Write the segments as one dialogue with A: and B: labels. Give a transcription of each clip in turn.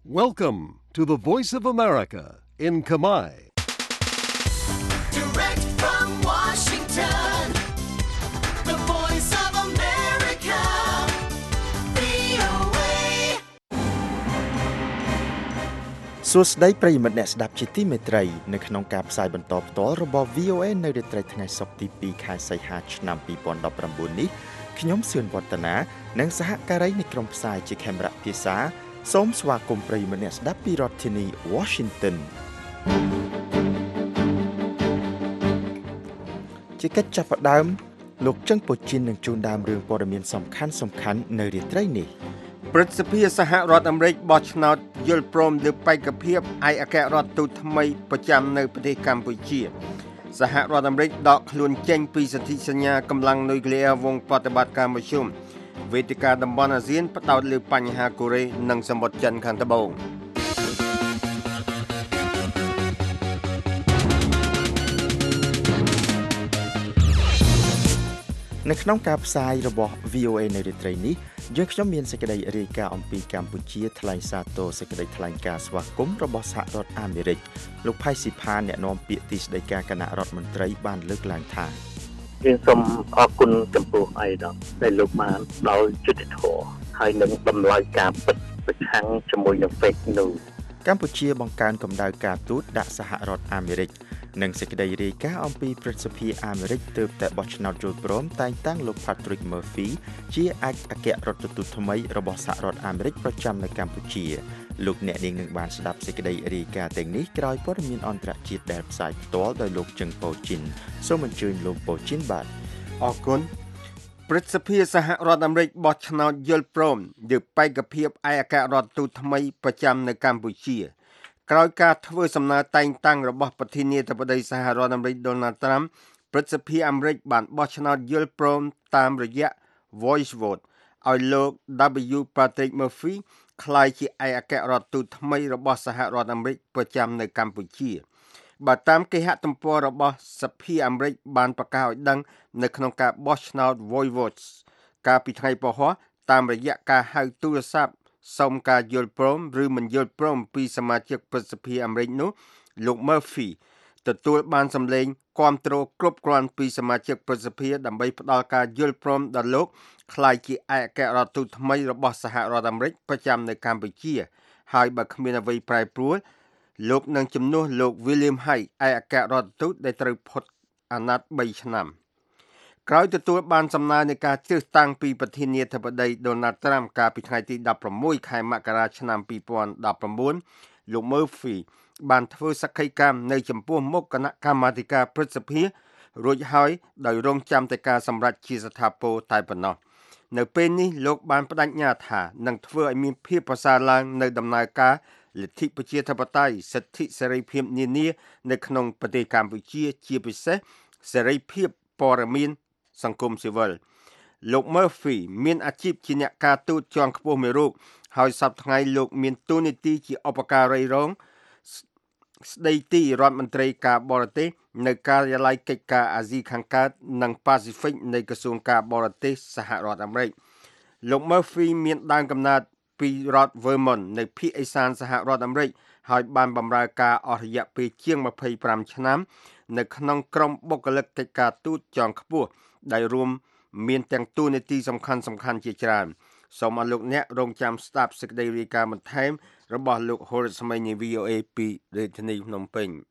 A: Welcome to the Voice of America in Khmer.
B: Direct from Washington, the Voice of America, VOA.
C: សួស្តីប្រិយមិត្តអ្នកស្ដាប់ជាទីមេត្រីនៅក្នុងការផ្សាយបន្តផ្ទាល់របស់ VOA នៅរាត្រីថ្ងៃសុក្រទី2ខែសីហាឆ្នាំ2019នេះខ្ញុំសឿនវឌ្ឍនានិងសហការីនៃក្រុមផ្សាយជាខេមរៈភាសាសូមស្វាគមន៍ប្រិយមិត្តអ្នកស្ដាប់ពីរដ្ឋធានី Washington ជាកិច្ចចាប់ផ្ដើមលោកចឹងពូជីននឹងជូនដើមរឿងព័ត៌មានសំខាន់ៗនៅរាត្រីនេះ
D: ព្រឹទ្ធសភាសហរដ្ឋអាមេរិកបោះឆ្នោតយល់ព្រមលើបេក្ខភាពឯកអគ្គរដ្ឋទូតថ្មីប្រចាំនៅប្រទេសកម្ពុជាសហរដ្ឋអាមេរិកដកខ្លួនចេញពីសន្ធិសញ្ញាកម្លាំងនុយក្លេអ៊ែរវងប្រតិបត្តិការមធ្យមវេទិកាតំបន់អាស៊ានផ្ដោតលើបញ្ហាកូរ៉េនិងសមុទ្រចិនខាងត្បូង
C: នៅក្នុងការផ្សាយរបស់ VOA នៅរាត្រីនេះយើងខ្ញុំមានសេចក្តីរាយការណ៍អំពីកម្ពុជាថ្លែងសារទរសេចក្តីថ្លែងការណ៍ស្វាគមន៍របស់សហរដ្ឋអាមេរិកលោកផៃស៊ីផានអ្នកនាំពាក្យទីស្តីការគណៈរដ្ឋមន្ត្រីបានលើកឡើងថា
E: យើងសូមអរគុណចំពោះអីដល់ដែលលោកបានដោយយុត្តិធម៌ហើយនឹងតម្លៃការពិតប្រឆាំងជាមួយនឹង fake news
C: កម្ពុជាបង្កើនកម្ដៅការទូតដាក់សហរដ្ឋអាមេរិកនិងសេចក្តីរាយការណ៍អំពីព្រឹទ្ធសភាអាមេរិកទើបតែបោះឆ្នោតយល់ព្រមតែងតាំងលោក Patrick Murphy ជាឯកអគ្គរដ្ឋទូតថ្មីរបស់សហរដ្ឋអាមេរិកប្រចាំនៅកម្ពុជាលោកអ្នកនាងនឹងបានស្ដាប់សេចក្តីរាយការណ៍ទាំងនេះក្រោយព័ត៌មានអន្តរជាតិដែលផ្សាយផ្ទាល់ដោយលោកជឹងប៉ូជីនសូមអញ្ជើញលោកប៉ូជីនបាទ
D: អរគុណព្រឹទ្ធសភាសហរដ្ឋអាមេរិកបោះឆ្នោតយល់ព្រមលើបេក្ខភាពឯកអគ្គរដ្ឋទូតថ្មីប្រចាំនៅកម្ពុជាក្រោយការធ្វើសំណើតែងតាំងរបស់ប្រធានាធិបតីសហរដ្ឋអាមេរិក Donald Trump ព្រឹទ្ធសភាអាមេរិកបានបោះឆ្នោតយល់ព្រមតាមរយៈ voice vote ឲ្យលោក W. Patrick Murphy ក្លាយជាឯកអគ្គរដ្ឋទូតថ្មីរបស់សហរដ្ឋអាមេរិកប្រចាំនៅកម្ពុជាបើតាមគេហទំព័ររបស់សភាអាមេរិកបានប្រកាសឲ្យដឹងនៅក្នុងការបោះឆ្នោត voice vote កាលពីថ្ងៃពហុតាមរយៈការហៅទូរស័ព្ទសូមការយល់ព្រមឬមិនយល់ព្រមពីសមាជិកព្រឹទ្ធសភាអាមេរិកនោះលោក Murphy ទទួលបានសម្លេងគាំទ្រគ្រប់គ្រាន់ពីសមាជិកព្រឹទ្ធសភាដើម្បីផ្ដល់ការយល់ព្រមដល់លោកក្លាយជាឯកអគ្គរដ្ឋទូតថ្មីរបស់សហរដ្ឋអាមេរិកប្រចាំនៅកម្ពុជាហើយបើគ្មានអ្វីប្រែប្រួលលោកនឹងជំនួសលោក William Hague ឯកអគ្គរដ្ឋទូតដែលត្រូវផុតអាណត្តិ3ឆ្នាំក្រោយទទួលបានសំណើនៃការជ្រើសតាំងពីប្រធានាធិបតី Donald Trump កាលពីថ្ងៃទី16ខែមករាឆ្នាំ2019លោក Murphy បានធ្វើសក្ខីកម្មនៅចំពោះមុខគណៈកម្មាធិការព្រឹទ្ធសភារួចហើយដោយរងចាំតែការសម្រេចជាស្ថាពរតែប៉ុណ្ណោះនៅពេលនេះលោកបានបដិញ្ញាថានឹងធ្វើឲ្យមានភាពប្រសើរឡើងនៅដំណើរការលទ្ធិប្រជាធិបតេយ្យសិទ្ធិសេរីភាពនានានៅក្នុងប្រទេសកម្ពុជាជាពិសេសសេរីភាពព័ត៌មានសង្គមស៊ីវិលលោក Murphy មានអាជីពជាអ្នកការទូតជាន់ខ្ពស់មួយរូបហើយសប្តាហ៍ថ្ងៃលោកមានតួនាទីជាឧបការីរងស្ដីទីរដ្ឋមន្ត្រីការបរទេសនៅការិយាល័យកិច្ចការអាស៊ីខាងកើតនិងប៉ាស៊ីហ្វិកនៃក្រសួងការបរទេសសហរដ្ឋអាមេរិកលោក Murphy មានដើមកំណើតពីរដ្ឋ Vermont នៅភាគឦសានសហរដ្ឋអាមេរិកហើយបានបម្រើការអស់រយៈពេលជាង25ឆ្នាំនៅក្នុងក្រុមបុគ្គលិកកិច្ចការទូតជាន់ខ្ពស់ដែលរួមមានទាំងតួនាទីសំខាន់ៗជាច្រើនសូមអរលោកអ្នករងចាំស្ដាប់សេចក្តីរាយការណ៍បន្ថែមរបស់លោក Horace Smith នៃ VOA ពីរាជធានីភ្នំពេញ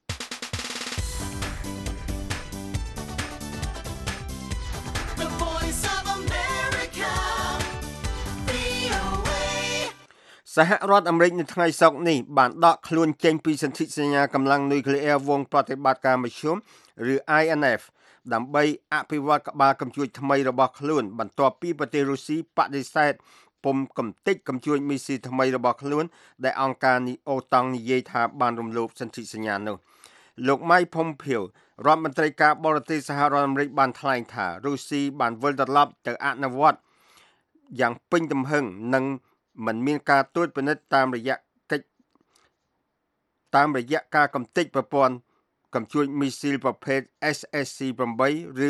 D: សហរដ្ឋអាមេរិកនៅថ្ងៃសុក្រនេះបានដកខ្លួនចេញពីសន្ធិសញ្ញាកម្លាំងនុយក្លេអ៊ែរវងប្រតិបត្តិការមធ្យមឬ INF ដើម្បីអភិវឌ្ឍក្បាលកំជួចថ្មីរបស់ខ្លួនបន្ទាប់ពីប្រទេសរុស្ស៊ីបដិសេធពុំកំទេចកំជួចមីស៊ីថ្មីរបស់ខ្លួនដែលអង្គការអូតង់និយាយថាបានរំលោភសន្ធិសញ្ញានោះលោក Mike Pompeo រដ្ឋមន្ត្រីការបរទេសសហរដ្ឋអាមេរិកបានថ្លែងថារុស្ស៊ីបានវិលត្រឡប់ទៅអនុវត្តយ៉ាងពេញទំហឹងនិងមិនមានការត្រួតពិនិត្យតាមរយៈការកំទេចប្រព័ន្ធកំជួចមីស៊ីលប្រភេទ SSC-8 ឬ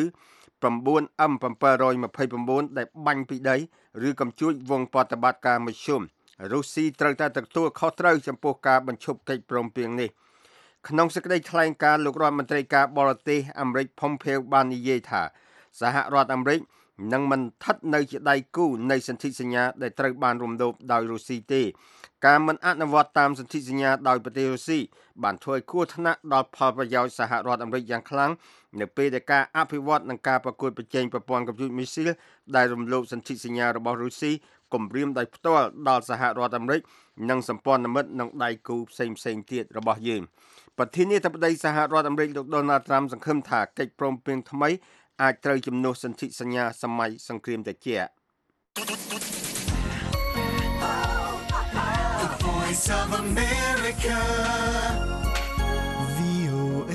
D: 9M729 ដែលបាញ់ពីដីឬកំជួចវងប្រតិបត្តិការមធ្យមរុស្ស៊ីត្រូវតែទទួលខុសត្រូវចំពោះការបញ្ឈប់កិច្ចព្រមព្រៀងនេះក្នុងសេចក្តីថ្លែងការណ៍លោករដ្ឋមន្ត្រីការបរទេសអាមេរិក Pompeo បាននិយាយថាសហរដ្ឋអាមេរិកនឹងមិនស្ថិតនៅជាដៃគូនៃសន្ធិសញ្ញាដែលត្រូវបានរំលោភដោយរុស្ស៊ីទេការមិនអនុវត្តតាមសន្ធិសញ្ញាដោយប្រទេសរុស្ស៊ីបានធ្វើឲ្យគ្រោះថ្នាក់ដល់ផលប្រយោជន៍សហរដ្ឋអាមេរិកយ៉ាងខ្លាំងនៅពេលដែលការអភិវឌ្ឍនិងការប្រកួតប្រជែងប្រព័ន្ធកំពូលមីស៊ីលដែលរំលោភសន្ធិសញ្ញារបស់រុស្ស៊ីគំរាមដោយផ្ទាល់ដល់សហរដ្ឋអាមេរិកនិងសម្ព័ន្ធមិត្តនិងដៃគូផ្សេងៗទៀតរបស់យើងប្រធានាធិបតីសហរដ្ឋអាមេរិកលោក Donald Trump សង្ឃឹមថាកិច្ចព្រមព្រៀងថ្មីអាចត្រូវជំនួសសន្ធិសញ្ញាសម័យសង្គ្រាមត្រជាក់
B: The Voice of America. VOA.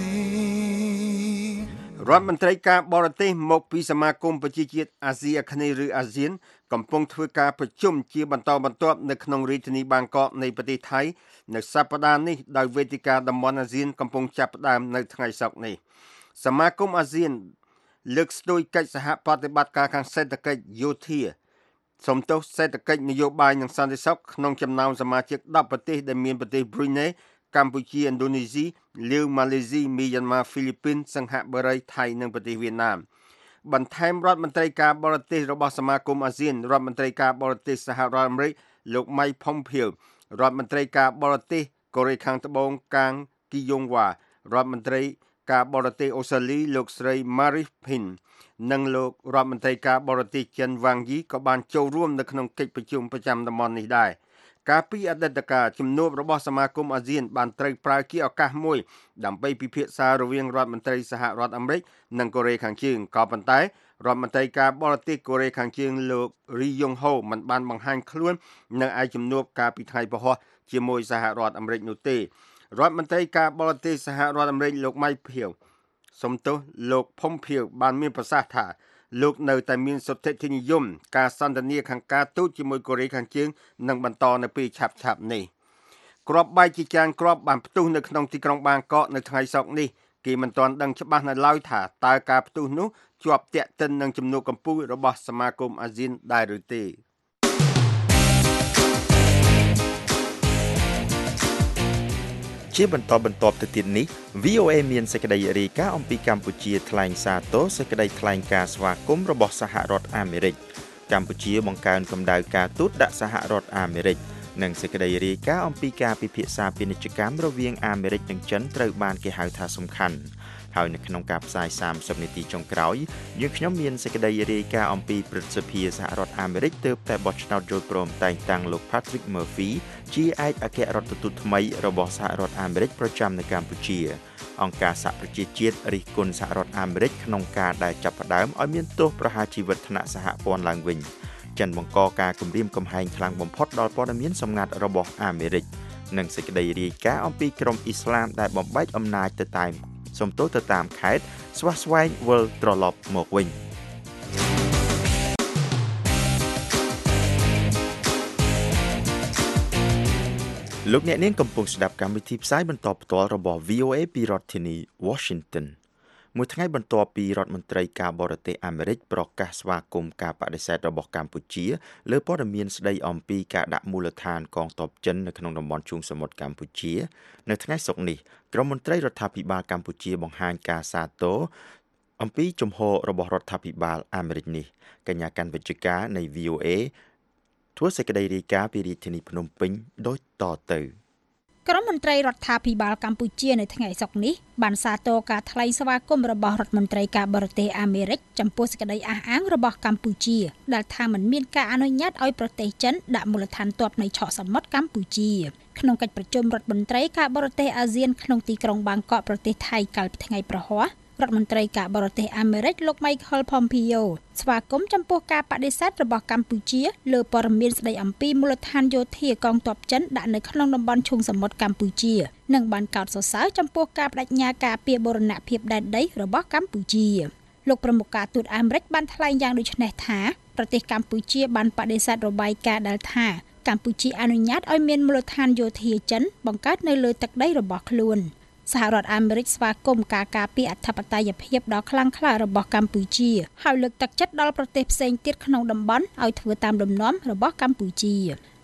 D: រដ្ឋមន្ត្រីការបរទេសមកពីសមាគមប្រជាជាតិអាស៊ីអាគ្នេយ៍ឬអាស៊ានកំពុងធ្វើការប្រជុំជាបន្តបន្ទាប់នៅក្នុងរាជធានីបាងកកនៃប្រទេសថៃនៅសប្តាហ៍នេះដោយវេទិកាតំបន់អាស៊ានកំពុងចាប់ផ្ដើមនៅថ្ងៃសុក្រនេះសមាគមអាស៊ានលើកស្ទួយកិច្ចសហប្រតិបត្តិការខាងសេដ្ឋកិច្ចយោធាសំទោសសេដ្ឋកិច្ចនយោបាយនិងសន្តិសុខក្នុងចំណោមសមាជិក10ប្រទេសដែលមានប្រទេសប្រ៊ុយណេកម្ពុជាឥណ្ឌូនេស៊ីលាវម៉ាឡេស៊ីមីយ៉ាន់ម៉ាហ្វីលីពីនសិង្ហបុរីថៃនិងប្រទេសវៀតណាមបន្ថែមរដ្ឋមន្ត្រីការបរទេសរបស់សមាគមអាស៊ានរដ្ឋមន្ត្រីការបរទេសសហរដ្ឋអាមេរិកលោក Mike Pompeo រដ្ឋមន្ត្រីការបរទេសកូរ៉េខាងត្បូងកាងគីយ៉ុងវ៉ារដ្ឋមន្ត្រីការបរទេសអូស្ត្រាលីលោកស្រី Marise Payne និងលោករដ្ឋមន្ត្រីការបរទេសចិនវ៉ាងយីក៏បានចូលរួមនៅក្នុងកិច្ចប្រជុំប្រចាំតំបន់នេះដែរកាលពីអតីតកាលជំនួបរបស់សមាគមអាស៊ានបានត្រូវប្រើជាឱកាសមួយដើម្បីពិភាក្សារវាងរដ្ឋមន្ត្រីសហរដ្ឋអាមេរិកនិងកូរ៉េខាងជើងក៏ប៉ុន្តែរដ្ឋមន្ត្រីការបរទេសកូរ៉េខាងជើងលោក Ri Yong Ho មិនបានបង្ហាញខ្លួននៅឯជំនួបកាលពីថ្ងៃពហុជាមួយសហរដ្ឋអាមេរិកនោះទេរដ្ឋមន្ត្រីការបរទេសសហរដ្ឋអាមេរិកលោក Mike Pompeo សំទោសលោក Pompeo បានមានប្រសាសន៍ថាលោកនៅតែមានសុទ្ធិធិនិយមការសន្ទនាខាងការទូតជាមួយកូរ៉េខាងជើងនឹងបន្តនៅពេលឆាប់ៗនេះគ្រាប់បែកជាច្រើនគ្រាប់បានផ្ទុះនៅក្នុងទីក្រុងបាងកកនៅថ្ងៃសុក្រនេះគេមិនទាន់ដឹងច្បាស់នៅឡើយថាតើការផ្ទុះនោះជាប់ទាក់ទិននឹងជំនួបកម្ពុជារបស់សមាគមអាស៊ានដែរឬទេ
C: ជាបន្តទៅទៀតនេះ VOA មានសេចក្តីរាយការណ៍អំពីកម្ពុជាថ្លែងសារទោសសេចក្តីថ្លែងការណ៍ស្វាគមន៍របស់សហរដ្ឋអាមេរិកកម្ពុជាបង្កើនកម្ដៅការទូតដាក់សហរដ្ឋអាមេរិកនិងសេចក្តីរាយការណ៍អំពីការពិភាក្សាពាណិជ្ជកម្មរវាងអាមេរិកនិងចិនត្រូវបានគេហៅថាសំខាន់ហើយនៅក្នុងការផ្សាយ30នាទីចុងក្រោយយើងខ្ញុំមានសេចក្តីរាយការណ៍អំពីព្រឹទ្ធសភាសហរដ្ឋអាមេរិកទើបតែបោះឆ្នោតយល់ព្រមតែងតាំងលោក Patrick Murphy ជាឯកអគ្គរដ្ឋទូតថ្មីរបស់សហរដ្ឋអាមេរិកប្រចាំនៅកម្ពុជាអង្គការសហប្រជាជាតិរិះគន់សហរដ្ឋអាមេរិកក្នុងការដែលចាប់ផ្ដើមឲ្យមានទោសប្រហារជីវិតថ្នាក់សហព័ន្ធឡើងវិញចិនបង្កការគំរាមកំហែងខ្លាំងបំផុតដល់ព័ត៌មានសម្ងាត់របស់អាមេរិកនិងសេចក្តីរាយការណ៍អំពីក្រុមអ៊ីស្លាមដែលបំបែកអំណាចទៅតាមខេត្តស្វះស្វែងវិលត្រឡប់មកវិញលោកអ្នកនាងកំពុងស្ដាប់កម្មវិធីផ្សាយបន្តផ្ទាល់របស់ VOA ពីរដ្ឋធានី Washington មួយថ្ងៃបន្ទាប់ពីរដ្ឋមន្ត្រីការបរទេសអាមេរិកប្រកាសស្វាគមន៍ការបដិសេធរបស់កម្ពុជាលើព័ត៌មានស្ដីអំពីការដាក់មូលដ្ឋានកងទ័ពចិននៅក្នុងតំបន់ឈូងសមុទ្រកម្ពុជានៅថ្ងៃសុក្រនេះក្រុមមន្ត្រីរដ្ឋាភិបាលកម្ពុជាបង្ហាញការសាទរអំពីជំហររបស់រដ្ឋាភិបាលអាមេរិកនេះកញ្ញាកាន់វិជ្ជការនៃ VOA ធ្វើសេចក្តីរាយការណ៍ពីរាជធានីភ្នំពេញដូចតទៅក្រុមមន្ត្រីរដ្ឋាភិបាលកម្ពុជានៅថ្ងៃសុក្រនេះបានសាទរការថ្លែងស្វាគមន៍របស់រដ្ឋមន្ត្រីការបរទេសអាមេរិកចំពោះសេចក្តីអះអាងរបស់កម្ពុជាដែលថាមិនមានការអនុញ្ញាតឲ្យប្រទេសចិនដាក់មូលដ្ឋានទ័ពនៅឆកសមុទ្រកម្ពុជាក្នុងកិច្ចប្រជុំរដ្ឋមន្ត្រីការបរទេសអាស៊ានក្នុងទីក្រុងបាងកកប្រទេសថៃកាលពីថ្ងៃប្រហ័សរដ្ឋមន្ត្រីការបរទេសអាមេរិកលោក Michael Pompeo ស្វាគមន៍ចំពោះការបដិសេធរបស់កម្ពុជាលើព័ត៌មានស្ដីអំពីមូលដ្ឋានយោធាកងទ័ពចិនដាក់នៅក្នុងតំបន់ឈូងសមុទ្រកម្ពុជានិងបានកោតសរសើរចំពោះការបដិញ្ញាការពារបូរណភាពដែនដីរបស់កម្ពុជាលោកប្រមុខការទូតអាមេរិកបានថ្លែងយ៉ាងដូចនេះថាប្រទេសកម្ពុជាបានបដិសេធរបាយការណ៍ដែលថាកម្ពុជាអនុញ្ញាតឲ្យមានមូលដ្ឋានយោធាចិនបង្កើតនៅលើទឹកដីរបស់ខ្លួនសហរដ្ឋអាមេរិកស្វាគមន៍ការការពារអធិបតេយ្យភាពដ៏ខ្លាំងក្លារបស់កម្ពុជាហើយលើកទឹកចិត្តដល់ប្រទេសផ្សេងទៀតក្នុងតំបន់ឲ្យធ្វើតាមលំនាំរបស់កម្ពុជា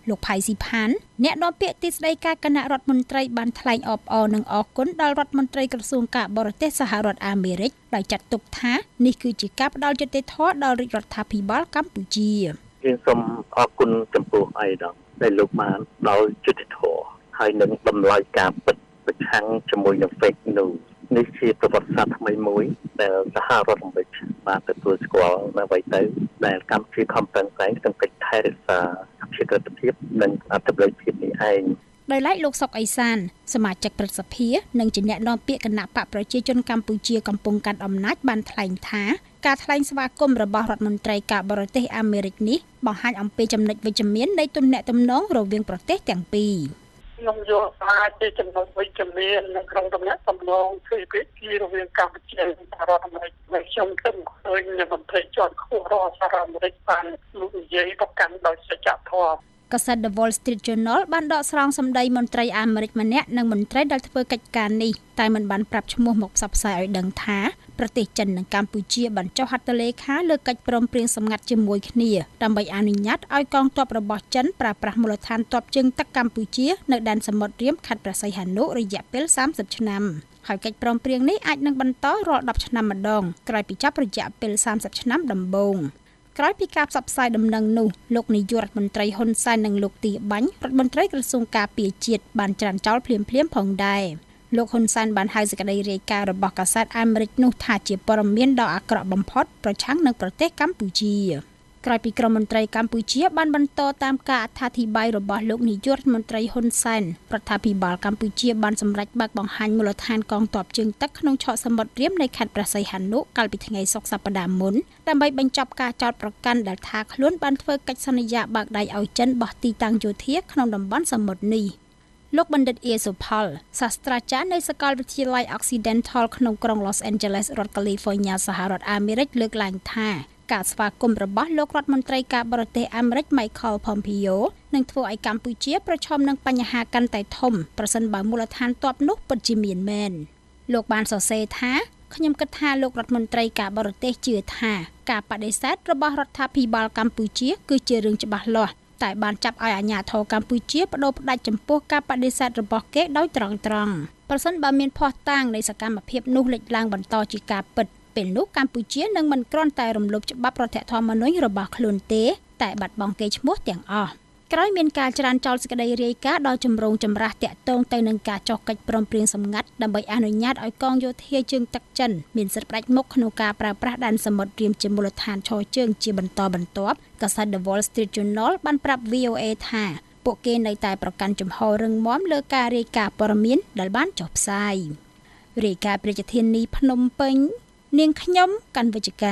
F: លោកផៃស៊ីផានអ្នកនាំពាក្យទីស្តីការគណៈរដ្ឋមន្ត្រីបានថ្លែងអបអរនិងអរគុណដល់រដ្ឋមន្ត្រីក្រសួងការបរទេសសហរដ្ឋអាមេរិកដោយចាត់ទុកថានេះគឺជាការផ្ដល់យុត្តិធម៌ដល់រាជរដ្ឋាភិបាលកម្ពុជា
E: យើងសូមអរគុណចំពោះអៃដាមដែលលោកបានដោយយុត្តិធម៌ហើយនឹងតម្លៃការពិតប្រឆាំងជាមួយនឹង fake news នេះជាប្រវត្តិសាស្ត្រថ្មីមួយដែលសហរដ្ឋអាមេរិកបានទទួលស្គាល់នៅអ្វីទៅដែលកម្ពុជាខំប្រឹងប្រែងក្នុងកិច្ចថែរក្សាប្រជាធិបតេយ្យនិងអធិបតេយ្យភាពនេះឯង
F: ដោយឡែកលោកសុកអេសានសមាជិកព្រឹទ្ធសភានិងជាអ្នកនាំពាក្យគណៈបកប្រជាជនកម្ពុជាកំពុងកាន់អំណាចបានថ្លែងថាការថ្លែងស្វាគមន៍របស់រដ្ឋមន្ត្រីការបរទេសអាមេរិកនេះបង្ហាញអំពីចំណុចវិជ្ជមាននៃទំនាក់ទំនងរវាងប្រទេសទាំងពីរ
G: ខ្ញុំយល់ថាជាចំណុចវិជ្ជមាននៅក្នុងទំនាក់ទំនងទ្វេភាគីរវាងកម្ពុជានិងសហរដ្ឋអាមេរិកហើយខ្ញុំគិតឃើញមន្ត្រីជាន់ខ្ពស់របស់សហរដ្ឋអាមេរិកបានលោកនិយាយប្រកាន់ដោយសច្ចធម៌
F: កាសែត The Wall Street Journal បានដកស្រង់សម្ដីមន្ត្រីអាមេរិកម្នាក់និងមន្ត្រីដែលធ្វើកិច្ចការនេះតែមិនបានប្រាប់ឈ្មោះមកផ្សព្វផ្សាយឲ្យដឹងថាប្រទេសចិននិងកម្ពុជាបានចុះហត្ថលេខាលើកិច្ចព្រមព្រៀងសម្ងាត់ជាមួយគ្នាដើម្បីអនុញ្ញាតឲ្យកងទ័ពរបស់ចិនប្រើប្រាស់មូលដ្ឋានទ័ពជើងទឹកកម្ពុជានៅដែនសមុទ្ររៀមខេត្តព្រះសីហនុរយៈពេល30ឆ្នាំហើយកិច្ចព្រមព្រៀងនេះអាចនឹងបន្តរាល់10ឆ្នាំម្ដងក្រោយពីចប់រយៈពេល30ឆ្នាំដំបូងក្រោយពីការផ្សព្វផ្សាយដំណឹងនោះលោកនាយករដ្ឋមន្ត្រីហ៊ុនសែននិងលោកទីបាញ់រដ្ឋមន្ត្រីក្រសួងការពារជាតិបានច្រានចោលភ្លាមៗផងដែរលោកហ៊ុនសែនបានហៅសេចក្តីរាយការណ៍របស់កាសែតអាមេរិកនោះថាជាព័ត៌មានដ៏អាក្រក់បំផុតប្រឆាំងនឹងប្រទេសកម្ពុជាក្រោយពីក្រមមន្ត្រីកម្ពុជាបានបន្តតាមការអត្ថាធិប្បាយរបស់លោកនាយករដ្ឋមន្ត្រីហ៊ុនសែនរដ្ឋាភិបាលកម្ពុជាបានសម្រេចបើកបង្ហាញមូលដ្ឋានកងទ័ពជើងទឹកក្នុងឆកសមុទ្ររៀមនៃខេត្តព្រះសីហនុកាលពីថ្ងៃសុក្រសប្តាហ៍មុនដើម្បីបញ្ចប់ការចោទប្រកាន់ដែលថាខ្លួនបានធ្វើកិច្ចសន្យាបើកដៃឲ្យចិនបោះទីតាំងយោធាក្នុងតំបន់សមុទ្រនេះលោកបណ្ឌិតអៀសុផលសាស្ត្រាចារ្យនៃសាកលវិទ្យាល័យ Occidental ក្នុងក្រុង Los Angeles រដ្ឋ California សហរដ្ឋអាមេរិកលើកឡើងថាការស្វាគមន៍របស់លោករដ្ឋមន្ត្រីការបរទេសអាមេរិក Michael Pompeo នឹងធ្វើឲ្យកម្ពុជាប្រឈមនឹងបញ្ហាកាន់តែធំប្រសិនបើមូលដ្ឋានទ័ពនោះពិតជាមានមែនលោកបានសរសេរថាខ្ញុំគិតថាលោករដ្ឋមន្ត្រីការបរទេសជឿថាការបដិសេធរបស់រដ្ឋាភិបាលកម្ពុជាគឺជារឿងច្បាស់លាស់តែបានចាប់ឲ្យអាជ្ញាធរកម្ពុជាបដូរផ្ដាច់ចំពោះការបដិសេធរបស់គេដោយត្រង់ប្រសិនបើមានភស្តុតាងនៃសកម្មភាពនោះលេចឡើងបន្តជាការពិតពេលនោះកម្ពុជានឹងមិនគ្រាន់តែរំលោភច្បាប់រដ្ឋធម្មនុញ្ញរបស់ខ្លួនទេតែបាត់បង់កេរ្តិ៍ឈ្មោះទាំងអស់ក្រោយមានការច្រានចោលសេចក្តីរាយការណ៍ដ៏ចម្រូងចម្រាសតាក់ទងទៅនឹងការចុះកិច្ចព្រមព្រៀងសម្ងាត់ដើម្បីអនុញ្ញាតឲ្យកងយោធាជើងទឹកចិនមានសិទ្ធិផ្ដាច់មុខក្នុងការប្រើប្រាស់ដែនសមុទ្ររៀមជាមូលដ្ឋានឈរជើងជាបន្តបន្ទាប់កាសែត The Wall Street Journal បានប្រាប់ VOA ថាពួកគេនៅតែប្រកាន់ជំហររឹងមាំលើការរាយការណ៍ព័ត៌មានដែលបានចុះផ្សាយរាយការណ៍ប្រជាធានីភ្នំពេញនាងខ្ញុំកាន់វិជ្ជការ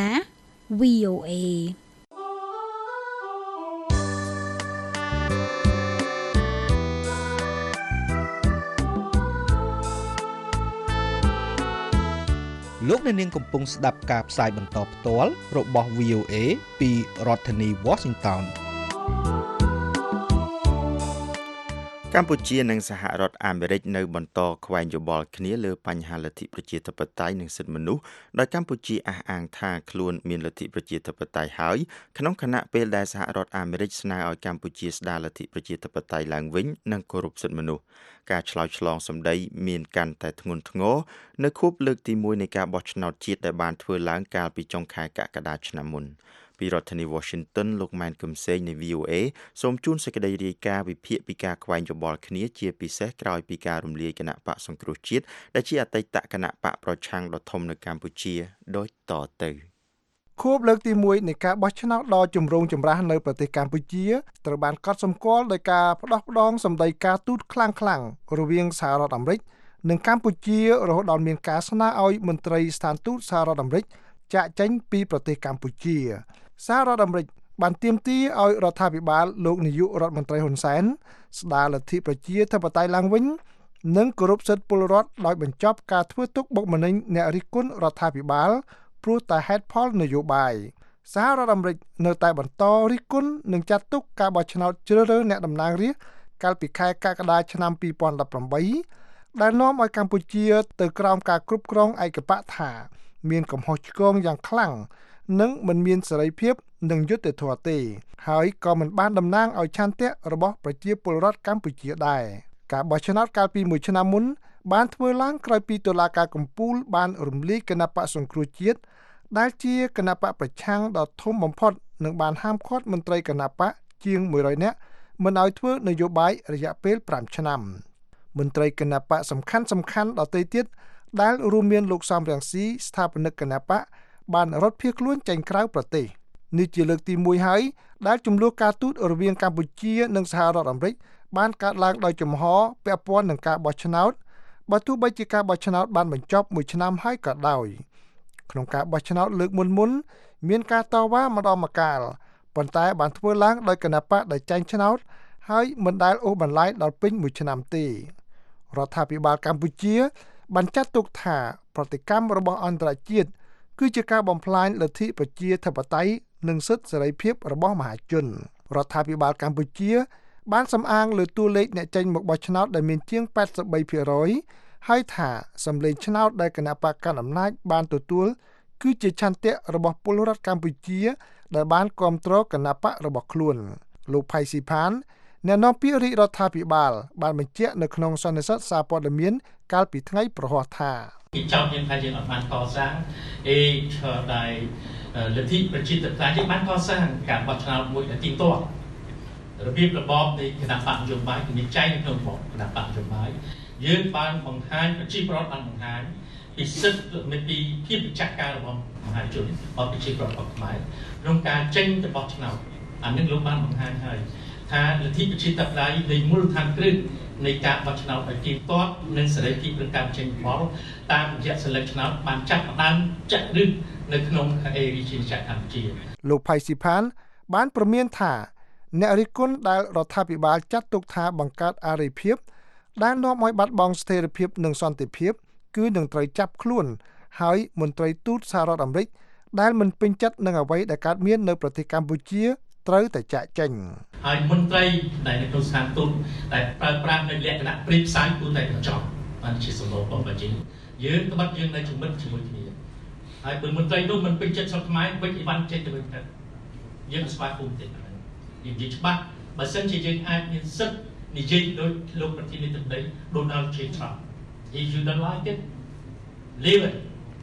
F: VOA
H: លោកអ្នកនាងកំពុងស្ដាប់ការផ្សាយបន្តផ្ទាល់របស់ VOA ពីរដ្ឋធានី Washington
C: កម្ពុជានិងសហរដ្ឋអាមេរិកនៅបន្តខ្វែងយោបល់គ្នាលើបញ្ហាលទ្ធិប្រជាធិបតេយ្យនិងសិទ្ធិមនុស្សដោយកម្ពុជាអះអាងថាខ្លួនមានលទ្ធិប្រជាធិបតេយ្យហើយក្នុងខណៈពេលដែលសហរដ្ឋអាមេរិកស្នើឲ្យកម្ពុជាស្ដារលទ្ធិប្រជាធិបតេយ្យឡើងវិញនិងគោរពសិទ្ធិមនុស្សការឆ្លោយឆ្លងសម្ដីមានកាន់តែធ្ងន់ធ្ងរនៅខួបលើកទី1នៃការបោះឆ្នោតជាតិដែលបានធ្វើឡើងកាលពីចុងខែកក្កដាឆ្នាំមុនពីរដ្ឋធានី Washington លោកម៉ែនកឹមសេងនៃ VOA សូមជូនសេចក្តីរាយការណ៍វិភាគពីការខ្វែងយោបល់គ្នាជាពិសេសក្រោយពីការរំលាយគណៈបកសង្គ្រោះជាតិដែលជាអតីតគណៈបកប្រឆាំងដ៏ធំនៅកម្ពុជាដូចតទៅ
I: ខួបលើកទី1នៃការបោះឆ្នោតដ៏ចម្រូងចម្រាសនៅប្រទេសកម្ពុជាត្រូវបានកត់សម្គាល់ដោយការផ្ដោះផ្ដងសម្ដីការទូតខ្លាំងៗរវាងសហរដ្ឋអាមេរិកនិងកម្ពុជារហូតដល់មានការស្នើឲ្យមន្ត្រីស្ថានទូតសហរដ្ឋអាមេរិកចាកចេញពីប្រទេសកម្ពុជាសហរដ្ឋអាមេរិកបានទាមទារឲ្យរដ្ឋាភិបាលលោកនាយករដ្ឋមន្ត្រីហ៊ុនសែនស្ដារលទ្ធិប្រជាធិបតេយ្យឡើងវិញនិងគោរពសិទ្ធិពលរដ្ឋដោយបញ្ចប់ការធ្វើទុកបុកម្នេញអ្នករិះគន់រដ្ឋាភិបាលព្រោះតែហេតុផលនយោបាយសហរដ្ឋអាមេរិកនៅតែបន្តរិះគន់និងចាត់ទុកការបោះឆ្នោតជ្រើសរើសអ្នកតំណាងរាស្ត្រកាលពីខែកក្កដាឆ្នាំ2018ដែលនាំឲ្យកម្ពុជាទៅក្រោមការគ្រប់គ្រងឯកបកថាមានកំហុសឆ្គងយ៉ាងខ្លាំងនិងមិនមានសេរីភាពនិងយុត្តិធម៌ទេហើយក៏មិនបានតំណាងឲ្យឆន្ទៈរបស់ប្រជាពលរដ្ឋកម្ពុជាដែរការបោះឆ្នោតកាលពី1ឆ្នាំមុនបានធ្វើឡើងក្រោយពីតុលាការកំពូលបានរំលាយគណបក្សសង្គ្រោះជាតិដែលជាគណបក្សប្រឆាំងដ៏ធំបំផុតនិងបានហាមឃាត់មន្ត្រីគណបក្សជាង100នាក់មិនឲ្យធ្វើនយោបាយរយៈពេល5ឆ្នាំមន្ត្រីគណបក្សសំខាន់ដទៃទៀតដែលរួមមានលោកសំរងស៊ីស្ថាបនិកគណបក្សបានរត់ភៀសខ្លួនចេញក្រៅប្រទេសនេះជាលើកទី1ហើយដែលចំនួនការទូតរវាងកម្ពុជានិងសហរដ្ឋអាមេរិកបានកើតឡើងដោយចំហពាក់ព័ន្ធនឹងការបោះឆ្នោតបើទោះបីជាការបោះឆ្នោតបានបញ្ចប់1ឆ្នាំហើយក៏ដោយក្នុងការបោះឆ្នោតលើកមុនមានការតវ៉ាម្ដងម្កាលប៉ុន្តែបានធ្វើឡើងដោយគណបក្សដែលចាញ់ឆ្នោតហើយមិនដែលអូសបន្លាយដល់ពេញ1ឆ្នាំទេរដ្ឋាភិបាលកម្ពុជាបានចាត់ទុកថាប្រតិកម្មរបស់អន្តរជាតិគឺជាការបំផ្លាញលទ្ធិប្រជាធិបតេយ្យនិងសិទ្ធិសេរីភាពរបស់មហាជនរដ្ឋាភិបាលកម្ពុជាបានសំអាងលើតួលេខអ្នកចេញមកបោះឆ្នោតដែលមានជាង 83% ហើយថាសម្លេងឆ្នោតដែលគណៈបកកណ្ដាលអំណាចបានទទួលគឺជាឆន្ទៈរបស់ពលរដ្ឋកម្ពុជាដែលបានគាំទ្រគណៈបករបស់ខ្លួនលោកផៃស៊ីផានអ្នកនាំពាក្យរាជរដ្ឋាភិបាលបានបញ្ជាក់នៅក្នុងសន្និសីទសារព័ត៌មានកាលពីថ្ងៃប្រហ័សថា
J: ពីចោតយើងថាយើងអត់បានកសាងដែលលទ្ធិប្រជាធិបតេយ្យយើងបានកសាងការបោះឆ្នោតមួយដែលទីទាត់របៀបរបបនៃគណៈបកនយោបាយគឺមានចែងនៅក្នុងរបបគណៈបកនយោបាយយើងបានបង្ហាញប្រជាពលរដ្ឋបានបង្ហាញពីសិទ្ធិមានពីភាពម្ចាស់ការរបស់មហាជនរបស់ប្រជាពលរដ្ឋខ្មែរក្នុងការចេញទៅបោះឆ្នោតអានេះលោកបានបង្ហាញហើយថាលទ្ធិប្រជាធិបតេយ្យនៃមូលដ្ឋានគ្រឹះនៃការបោះឆ្នោតឲ្យទៀងទាត់និងសេរីភាពក្នុងការចេញផលតាមរយៈសិលឹកឆ្នោតបានចាប់ផ្ដើមចាក់ឫសនៅក្នុងអេរីជាកម្ពុជា
I: លោកផៃស៊ីផានបានព្រមានថាអ្នករិះគន់ដែលរដ្ឋាភិបាលចាត់ទុកថាបង្កើតអារីភាពដែលនាំឲ្យបាត់បង់ស្ថិរភាពនិងសន្តិភាពគឺនឹងត្រូវចាប់ខ្លួនហើយមន្ត្រីទូតសហរដ្ឋអាមេរិកដែលមិនពេញចិត្តនឹងអ្វីដែលកើតមាននៅប្រទេសកម្ពុជាត្រូវតែចាក់ចេញ
J: ហើយមន្ត្រីដែលនៅក្នុងស្ថានទូតដែលប្រើប្រាស់នៅលក្ខណៈព្រីផ្សាយគួរតែកញ្ចប់បានជាសម្បូរបំបញ្ចេញយើងក្បត់យើងនៅជំនិតជាមួយគ្នាហើយបើមន្ត្រីនោះមិនពេញចិត្តស្រុកខ្មែរវិញអីវ៉ាន់ចេញទៅវិញទៅយើងស្វាគមន៍ទេយើងនិយាយច្បាស់បើសិនជាយើងអាចមានសិទ្ធិនិយាយដោយលោកប្រធានាធិបតី Donald J. Trump if you don't like it leave it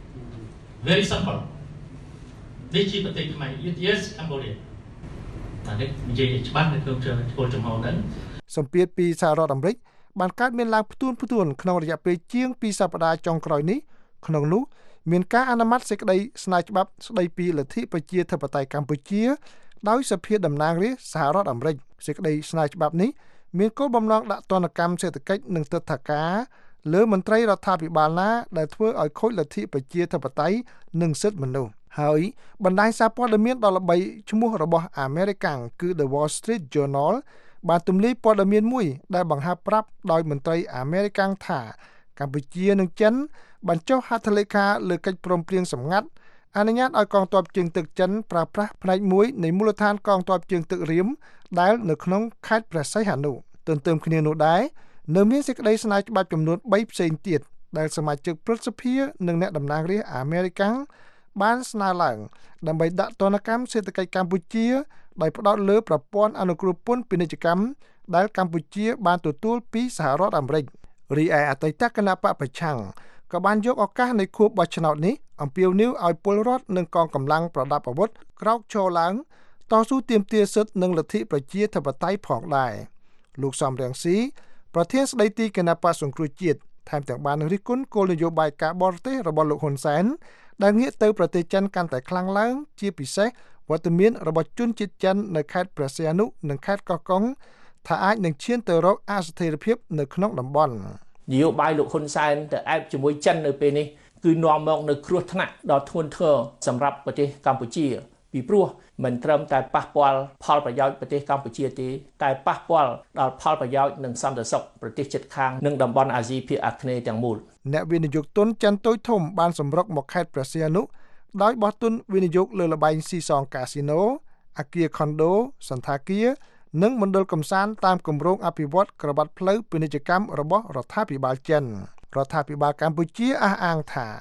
J: very simple នេះជាប្រទេសខ្មែរ it is Cambodiaតែនិយាយច្បាស់នៅក្នុងគោលចំហហ្នឹង
I: សម្ពាធពីសហរដ្ឋអាមេរិកបានកើតមានឡើងផ្ទួនក្នុងរយៈពេលជាង2សប្តាហ៍ចុងក្រោយនេះក្នុងនោះមានការអនុម័តសេចក្តីស្នើច្បាប់ស្តីពីលទ្ធិប្រជាធិបតេយ្យកម្ពុជាដោយសភាតំណាងរាស្ត្រសហរដ្ឋអាមេរិកសេចក្តីស្នើច្បាប់នេះមានគោលបំណងដាក់ទណ្ឌកម្មសេដ្ឋកិច្ចនិងទិដ្ឋាការលើមន្ត្រីរដ្ឋាភិបាលណាដែលធ្វើឲ្យខូចលទ្ធិប្រជាធិបតេយ្យនិងសិទ្ធិមនុស្សហើយបណ្ដាញសារព័ត៌មានដ៏ល្បីឈ្មោះរបស់អាមេរិកគឺ The Wall Street Journal បានទម្លាយព័ត៌មានមួយដែលបង្ហើបប្រាប់ដោយមន្ត្រីអាមេរិកថាកម្ពុជានិងចិនបានចុះហត្ថលេខាលើកិច្ចព្រមព្រៀងសម្ងាត់អនុញ្ញាតឲ្យកងទ័ពជើងទឹកចិនប្រើប្រាស់ផ្នែកមួយនៃមូលដ្ឋានកងទ័ពជើងទឹករៀមដែលនៅក្នុងខេត្តព្រះសីហនុទន្ទឹមគ្នានោះដែរនៅមានសេចក្តីស្នើច្បាប់ចំនួន3ផ្សេងទៀតដែលសមាជិកព្រឹទ្ធសភានិងអ្នកតំណាងរាស្ត្រអាមេរិកបានស្នើឡើងដើម្បីដាក់ទណ្ឌកម្មសេដ្ឋកិច្ចកម្ពុជាដោយផ្ដោតលើប្រព័ន្ធអនុគ្រោះពន្ធពាណិជ្ជកម្មដែលកម្ពុជាបានទទួលពីសហរដ្ឋអាមេរិករីឯអតីតគណៈបកប្រឆាំងក៏បានយកឱកាសនៃខួបបោះឆ្នោតនេះអំពាវនាវឲ្យពលរដ្ឋនិងកងកម្លាំងប្រដាប់អាវុធក្រោកឈរឡើងតស៊ូទាមទារសិទ្ធិនិងលទ្ធិប្រជាធិបតេយ្យផងដែរលោកសំរងស៊ីប្រធានស្ដីទីគណៈបកសង្គ្រោះជាតិថែមទាំងបានរិះគន់គោលនយោបាយការបរទេសរបស់លោកហ៊ុនសែនដែលងាកទៅប្រទេសចិនកាន់តែខ្លាំងឡើងជាពិសេសវត្តមានរបស់ជនជាតិចិននៅខេត្តព្រះសីហនុនិងខេត្តកោះកុងថាអាចនឹងឈានទៅរកអស្ថិរភាពនៅក្នុងតំបន់
K: នយោបាយលោកហ៊ុនសែនទៅអែបជាមួយចិននៅពេលនេះគឺនាំមកនៅគ្រោះថ្នាក់ដ៏ធ្ងន់ធ្ងរសម្រាប់ប្រទេសកម្ពុជាពីព្រោះមិនត្រឹមតែប៉ះពាល់ផលប្រយោជន៍ប្រទេសកម្ពុជាទេតែប៉ះពាល់ដល់ផលប្រយោជន៍និងសន្តិសុខប្រទេសជិតខាងនិងតំបន់អាស៊ីភាគអាគ្នេយ៍ទាំងមូល
I: អ្នកវិនិយោគទុនចិនតូចធំបានសម្រុកមកខេត្តព្រះសីហនុដោយបោះទុនវិនិយោគលើល្បែងស៊ីសងកាស៊ីណូអគារខុនដូសន្តាគារនិងមណ្ឌលកំសាន្តតាមគម្រោងអភិវឌ្ឍក្រវ៉ាត់ផ្លូវពាណិជ្ជកម្មរបស់រដ្ឋាភិបាលចិនរដ្ឋាភិបាលកម្ពុជាអះអាងថា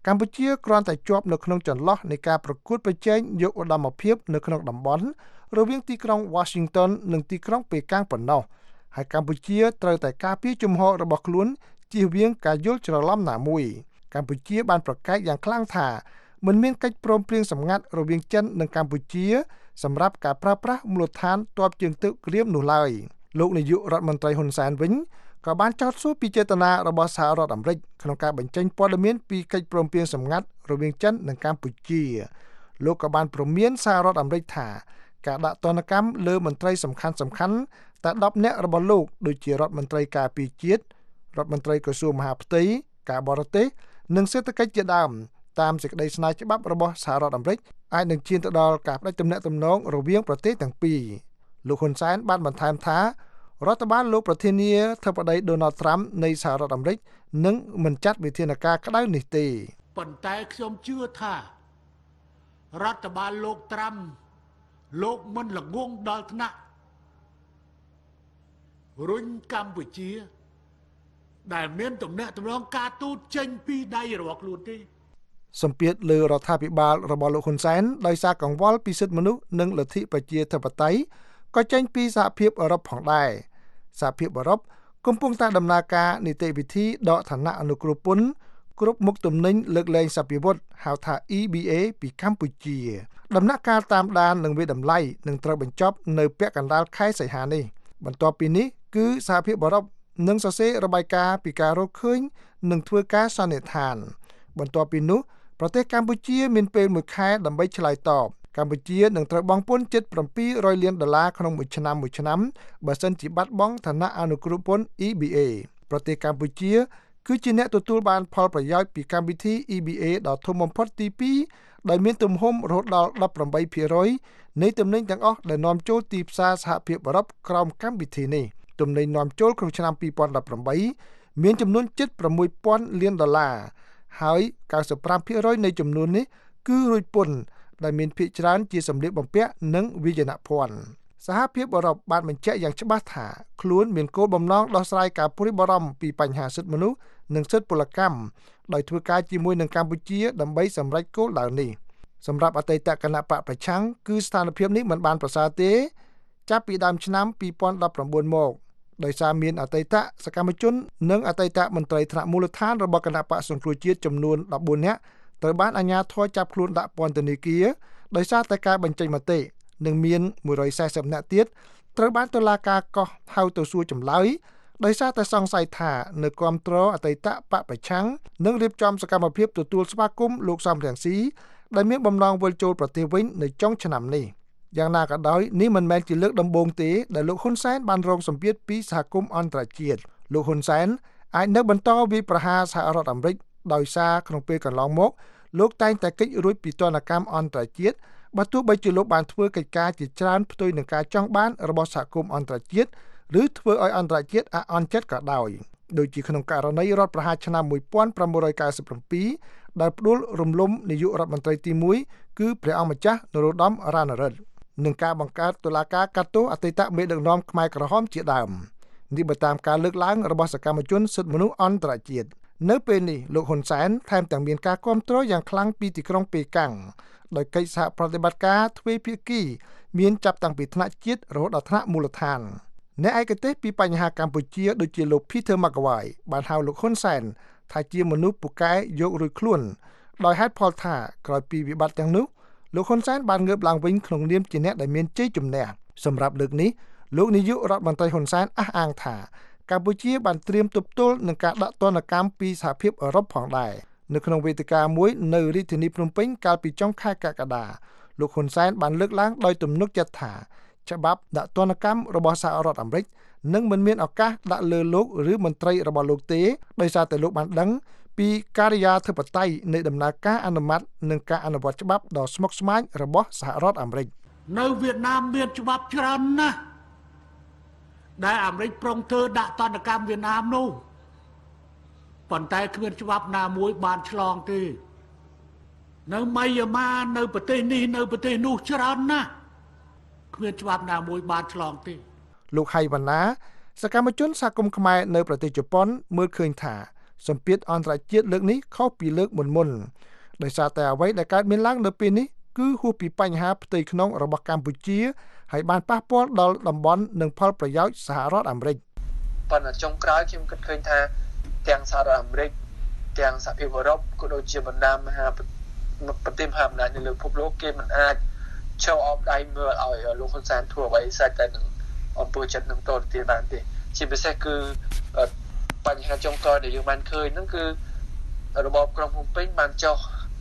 I: កម្ពុជាគ្រាន់តែជាប់នៅក្នុងចន្លោះនៃការប្រកួតប្រជែងយកឧត្តមភាពនៅក្នុងតំបន់រវាងទីក្រុង Washington និងទីក្រុងប៉េកាំងប៉ុណ្ណោះហើយកម្ពុជាត្រូវតែការពារជំហររបស់ខ្លួនជៀសវាងការយល់ច្រឡំណាមួយកម្ពុជាបានប្រកែកយ៉ាងខ្លាំងថាមិនមានកិច្ចព្រមព្រៀងសម្ងាត់រវាងចិននិងកម្ពុជាសម្រាប់ការប្រើប្រាស់មូលដ្ឋានទ័ពជើងទឹកក្រៀមនោះឡើយលោកនាយករដ្ឋមន្ត្រីហ៊ុនសែនវិញក៏បានចោទសួរពីចេតនារបស់សហរដ្ឋអាមេរិកក្នុងការបញ្ចេញព័ត៌មានពីកិច្ចព្រមព្រៀងសម្ងាត់រវាងចិននិងកម្ពុជាលោកក៏បានព្រមានសហរដ្ឋអាមេរិកថាការដាក់ទណ្ឌកម្មលើមន្ត្រីសំខាន់តែ10នាក់របស់លោកដូចជារដ្ឋមន្ត្រីការពារជាតិរដ្ឋមន្ត្រីក្រសួងមហាផ្ទៃការបរទេសនិងសេដ្ឋកិច្ចជាដើមតាមសេចក្តីស្នើច្បាប់របស់សហរដ្ឋអាមេរិកអាចនឹងឈានទៅដល់ការផ្ដាច់ទំនាក់ទំនងរវាងប្រទេសទាំងពីរលោកហ៊ុនសែនបានបន្ថែមថារដ្ឋបាលលោកប្រធានាធិបតី Donald Trump នៃសហរដ្ឋអាមេរិកនឹងមិនចាត់វិធានការក្តៅនេះទេ
L: ប៉ុន្តែខ្ញុំជឿថារដ្ឋបាលលោក Trump លោកមិនល្ងងដល់ថ្នាក់រុញកម្ពុជាដែលមានទំនាក់ទំនងការទូតចេញពីដៃរបស់ខ្លួនទេ
I: សម្ពាធលើរដ្ឋាភិបាលរបស់លោកហ៊ុនសែនដោយសារកង្វល់ពីសិទ្ធិមនុស្សនិងលទ្ធិប្រជាធិបតេយ្យក៏ចេញពីសហភាពអឺរ៉ុបផងដែរសហភាពអឺរ៉ុបកំពុងតែដំណើរការនីតិវិធីដកឋានៈអនុគ្រោះពន្ធគ្រប់មុខទំនិញលើកលែងសព្វវុធហៅថា EBA ពីកម្ពុជាដំណាក់កាលតាមដាននិងវិតម្លៃនឹងត្រូវបញ្ចប់នៅពាក់កណ្ដាលខែសីហានេះបន្ទាប់ពីនេះគឺសហភាពអឺរ៉ុបនឹងសរសេររបាយការណ៍ពីការរកឃើញនិងធ្វើការសន្និដ្ឋានបន្ទាប់ពីនោះប្រទេសកម្ពុជាមានពេល1ខែដើម្បីឆ្លើយតបកម្ពុជានឹងត្រូវបង់ពន្ធជិត$700 លានក្នុងមួយឆ្នាំបើសិនជាបាត់បង់ឋានៈអនុគ្រោះពន្ធ EBA ប្រទេសកម្ពុជាគឺជាអ្នកទទួលបានផលប្រយោជន៍ពីកម្មវិធី EBA ដ៏ធំបំផុតទី2ដោយមានទំហំរហូតដល់ 18% នៃទំនិញទាំងអស់ដែលនាំចូលទីផ្សារសហភាពអឺរ៉ុបក្រោមកម្មវិធីនេះទំនិញនាំចូលក្នុងឆ្នាំ2018មានចំនួនជិត$6,000 លានហើយ 95% នៃចំនួននេះគឺរួចពន្ធដែលមានភាគច្រើនជាសម្លៀកបំពាក់និងវាយនភ័ណ្ឌសហភាពអឺរ៉ុបបានបញ្ជាក់យ៉ាងច្បាស់ថាខ្លួនមានគោលបំណងដោះស្រាយការព្រួយបារម្ភពីបញ្ហាសិទ្ធិមនុស្សនិងសិទ្ធិពលកម្មដោយធ្វើការជាមួយនឹងកម្ពុជាដើម្បីសម្រេចគោលដៅនេះសម្រាប់អតីតគណៈបកប្រឆាំងគឺស្ថានភាពនេះមិនបានប្រសើរទេចាប់ពីដើមឆ្នាំ2019មកដោយសារមានអតីតសកម្មជននិងអតីតមន្ត្រីថ្នាក់មូលដ្ឋានរបស់គណៈបកសង្គ្រោះជាតិចំនួន14នាក់ត្រូវបានអាជ្ញាធរចាប់ខ្លួនដាក់ពន្ធនាគារដោយសារតែការបញ្ចេញមតិនិងមាន140នាក់ទៀតត្រូវបានតុលាការកោះហៅទៅសួរចម្លើយដោយសារតែសង្ស័យថានៅគាំទ្រអតីតបកប្រឆាំងនិងរៀបចំសកម្មភាពទទួលស្វាគមន៍លោកសំរងស៊ីដែលមានបំណងវិលចូលប្រទេសវិញនៅចុងឆ្នាំនេះយ៉ាងណាក៏ដោយនេះមិនមែនជាលើកដំបូងទេដែលលោកហ៊ុនសែនបានរងសម្ពាធពីសហគមន៍អន្តរជាតិលោកហ៊ុនសែនអាចនៅបន្តវាយប្រហារសហរដ្ឋអាមេរិកដោយសារក្នុងពេលកន្លងមកលោកតែងតែគេចរួចពីទណ្ឌកម្មអន្តរជាតិបើទោះបីជាលោកបានធ្វើកិច្ចការជាច្រើនផ្ទុយនឹងការចង់បានរបស់សហគមន៍អន្តរជាតិឬធ្វើឲ្យអន្តរជាតិអាក់អន់ចិត្តក៏ដោយដូចជាក្នុងករណីរដ្ឋប្រហារឆ្នាំ1997ដែលផ្ដួលរំលំនាយករដ្ឋមន្ត្រីទី1គឺព្រះអង្គម្ចាស់នរោត្តមរណរដ្ឋនិងការបង្កើតតុលាការកាត់ទោសអតីតមេដឹកនាំខ្មែរក្រហមជាដើមនេះបើតាមការលើកឡើងរបស់សកម្មជនសិទ្ធិមនុស្សអន្តរជាតិនៅពេលនេះលោកហ៊ុនសែនថែមទាំងមានការគាំទ្រយ៉ាងខ្លាំងពីទីក្រុងប៉េកាំងដោយកិច្ចសហប្រតិបត្តិការទ្វេភាគីមានចាប់តាំងពីថ្នាក់ជាតិរហូតដល់ថ្នាក់មូលដ្ឋានអ្នកឯកទេសពីបញ្ហាកម្ពុជាដូចជាលោក Peter McAvoy បានហៅលោកហ៊ុនសែនថាជាមនុស្សពូកែយករួចខ្លួនដោយហេតុផលថាក្រោយពីវិបត្តិទាំងនោះលោកហ៊ុនសែនបានងើបឡើងវិញក្នុងនាមជាអ្នកដែលមានជ័យជំនះសម្រាប់លើកនេះលោកនាយករដ្ឋមន្ត្រីហ៊ុនសែនអះអាងថាកម្ពុជាបានត្រៀមទប់ទល់នឹងការដាក់ទណ្ឌកម្មពីសហភាពអឺរ៉ុបផងដែរនៅក្នុងវេទិកាមួយនៅរាជធានីភ្នំពេញកាលពីចុងខែកក្កដាលោកហ៊ុនសែនបានលើកឡើងដោយទំនុកចិត្តថាច្បាប់ដាក់ទណ្ឌកម្មរបស់សហរដ្ឋអាមេរិកនឹងមិនមានឱកាសដាក់លើលោកឬមន្ត្រីរបស់លោកទេដោយសារតែលោកបានដឹងពីការិយាធិបតេយ្យនៃដំណើរការអនុម័តនិងការអនុវត្តច្បាប់ដ៏ស្មុគស្មាញរបស់សហរដ្ឋអាមេរិក
L: នៅវៀតណាមមានច្បាប់ច្រើនណាស់ដែលអាមេរិកប្រុងធ្វើដាក់ទណ្ឌកម្មវៀតណាមនោះប៉ុន្តែគ្មានច្បាប់ណាមួយបានឆ្លងទេនៅមីយ៉ាន់ម៉ានៅប្រទេសនេះនៅប្រទេសនោះច្រើនណាស់គ្មានច្បាប់ណាមួយបានឆ្លងទេ
I: លោកហៃវណ្ណាសកម្មជនសហគមន៍ខ្មែរនៅប្រទេសជប៉ុនមើលឃើញថាសម្ពាធអន្តរជាតិលើកនេះខុសពីលើកមុនដោយសារតែអ្វីដែលកើតមានឡើងនៅពេលនេះគឺហួសពីបញ្ហាផ្ទៃក្នុងរបស់កម្ពុជាហើយបានប៉ះពាល់ដល់តំបន់និងផលប្រយោជន៍សហរដ្ឋអាមេរិក
M: ប៉ុន្តែចុងក្រោយខ្ញុំគិតឃើញថាទាំងសហរដ្ឋអាមេរិកទាំងសហភាពអឺរ៉ុបក៏ដូចជាបណ្ដាមហាប្រទេសមហាអំណាចនៅលើពិភពលោកគេមិនអាចចូលអបដៃមើលឲ្យលោកហ៊ុនសែនធ្វើអ្វីស្រេចតែនឹងអំពើចិត្តនឹងតទៅទៀតបានទេជាពិសេសគឺបញ្ហាចុងក្រោយដែលយើងបានឃើញហ្នឹងគឺរបបក្រុងភ្នំពេញបានចុះ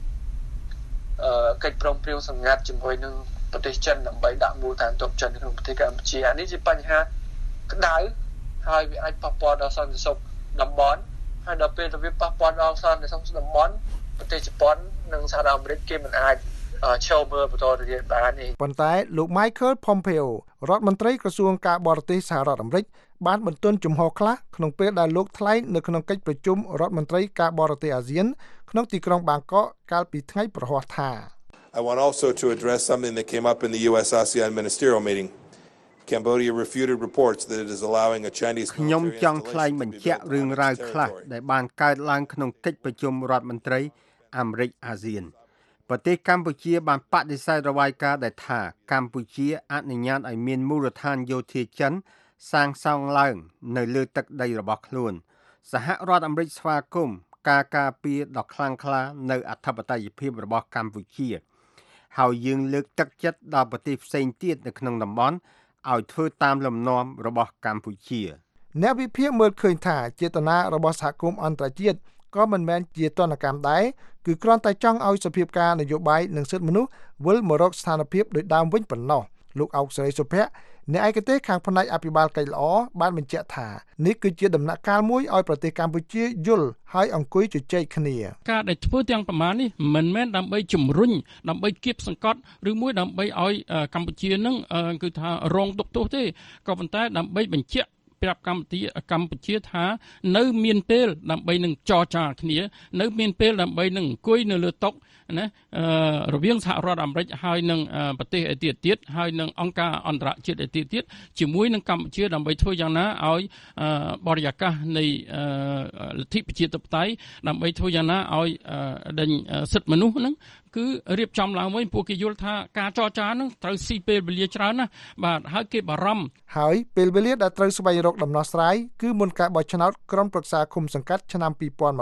M: កិច្ចព្រមព្រៀងសម្ងាត់ជាមួយនឹងប្រទេសចិនដើម្បីដាក់មូលដ្ឋានទ័ពចិននៅក្នុងប្រទេសកម្ពុជាអានេះជាបញ្ហាក្តៅហើយវាអាចប៉ះពាល់ដល់សន្តិសុខតំបន់ហើយដល់ពេលទៅវាប៉ះពាល់ដល់សន្តិសុខតំបន់ប្រទេសជប៉ុននិងសហរដ្ឋអាមេរិកគេមិនអាចចូលមើលបន្តទៅទៀតបានទេ
I: ប៉ុន្តែលោក Michael Pompeo រដ្ឋមន្ត្រីក្រសួងការបរទេសសហរដ្ឋអាមេរិកបានបន្ទន់ជំហរខ្លះក្នុងពេលដែលលោកថ្លែងនៅក្នុងកិច្ចប្រជុំរដ្ឋមន្ត្រីការបរទេសអាស៊ានក្នុងទីក្រុងបាងកកកាលពីថ្ងៃប្រហ័សថា
N: I want also to address something that came up in the US ASEAN ministerial meeting. Cambodia refuted reports that it is allowing a Chinese
D: ខ្ញុំចង់ថ្លែងបញ្ជាក់រឿងរ៉ាវខ្លះដែលបានកើតឡើងក្នុងកិច្ចប្រជុំរដ្ឋមន្ត្រីអាមេរិកអាស៊ានប្រទេសកម្ពុជាបានបដិសេធរបាយការណ៍ដែលថាកម្ពុជាអនុញ្ញាតឲ្យមានមូលដ្ឋានយោធាចិនសាងសង់ឡើងនៅលើទឹកដីរបស់ខ្លួនសហរដ្ឋអាមេរិកស្វាគមន៍ការការពារដ៏ខ្លាំងក្លានៅអធិបតេយ្យភាពរបស់កម្ពុជាហើយយើងលើកទឹកចិត្តដល់ប្រទេសផ្សេងទៀតនៅក្នុងតំបន់ឲ្យធ្វើតាមលំនាំរបស់កម្ពុជា
I: អ្នកវិភាគមើលឃើញថាចេតនារបស់សហគមន៍អន្តរជាតិក៏មិនមែនជាទណ្ឌកម្មដែរគឺគ្រាន់តែចង់ឲ្យសភាពការនយោបាយនិងសិទ្ធិមនុស្សវិលមករកស្ថានភាពដោយដើមវិញប៉ុណ្ណោះលោកអុកសេរីសុភ័ក្រអ្នកឯកទេសខាងផ្នែកអភិបាលកិច្ចល្អបានបញ្ជាក់ថានេះគឺជាដំណាក់កាលមួយឲ្យប្រទេសកម្ពុជាយល់ហើយអង្គុយជជែកគ្នា
O: ការដែលធ្វើទាំងប្រមាណនេះមិនមែនដើម្បីជំរុញដើម្បីគៀបសង្កត់ឬមួយដើម្បីឲ្យកម្ពុជានឹងគឺថារងទុក្ខទោសទេក៏ប៉ុន្តែដើម្បីបញ្ជាក់ប្រាប់កម្ពុជាថានៅមានពេលដើម្បីនឹងចរចាគ្នានៅមានពេលដើម្បីនឹងអង្គុយនៅលើតុណារវាងសហរដ្ឋអាមេរិកហើយនឹងប្រទេសឯទៀតហើយនឹងអង្គការអន្តរជាតិឯទៀតជាមួយនឹងកម្ពុជាដើម្បីធ្វើយ៉ាងណាឲ្យបរិយាកាសនៃលទ្ធិប្រជាធិបតេយ្យដើម្បីធ្វើយ៉ាងណាឲ្យដេញសិទ្ធិមនុស្សហ្នឹងគឺរៀបចំឡើងវិញពួកគេយល់ថាការចរចាហ្នឹងត្រូវស៊ីពេលវេលាច្រើនណាស់បាទហើយគេបារម្ភ
I: ហើយពេលវេលាដែលត្រូវស្វែងរកដំណោះស្រាយគឺមុនការបោះឆ្នោតក្រុមប្រឹក្សាឃុំសង្កាត់ឆ្នាំ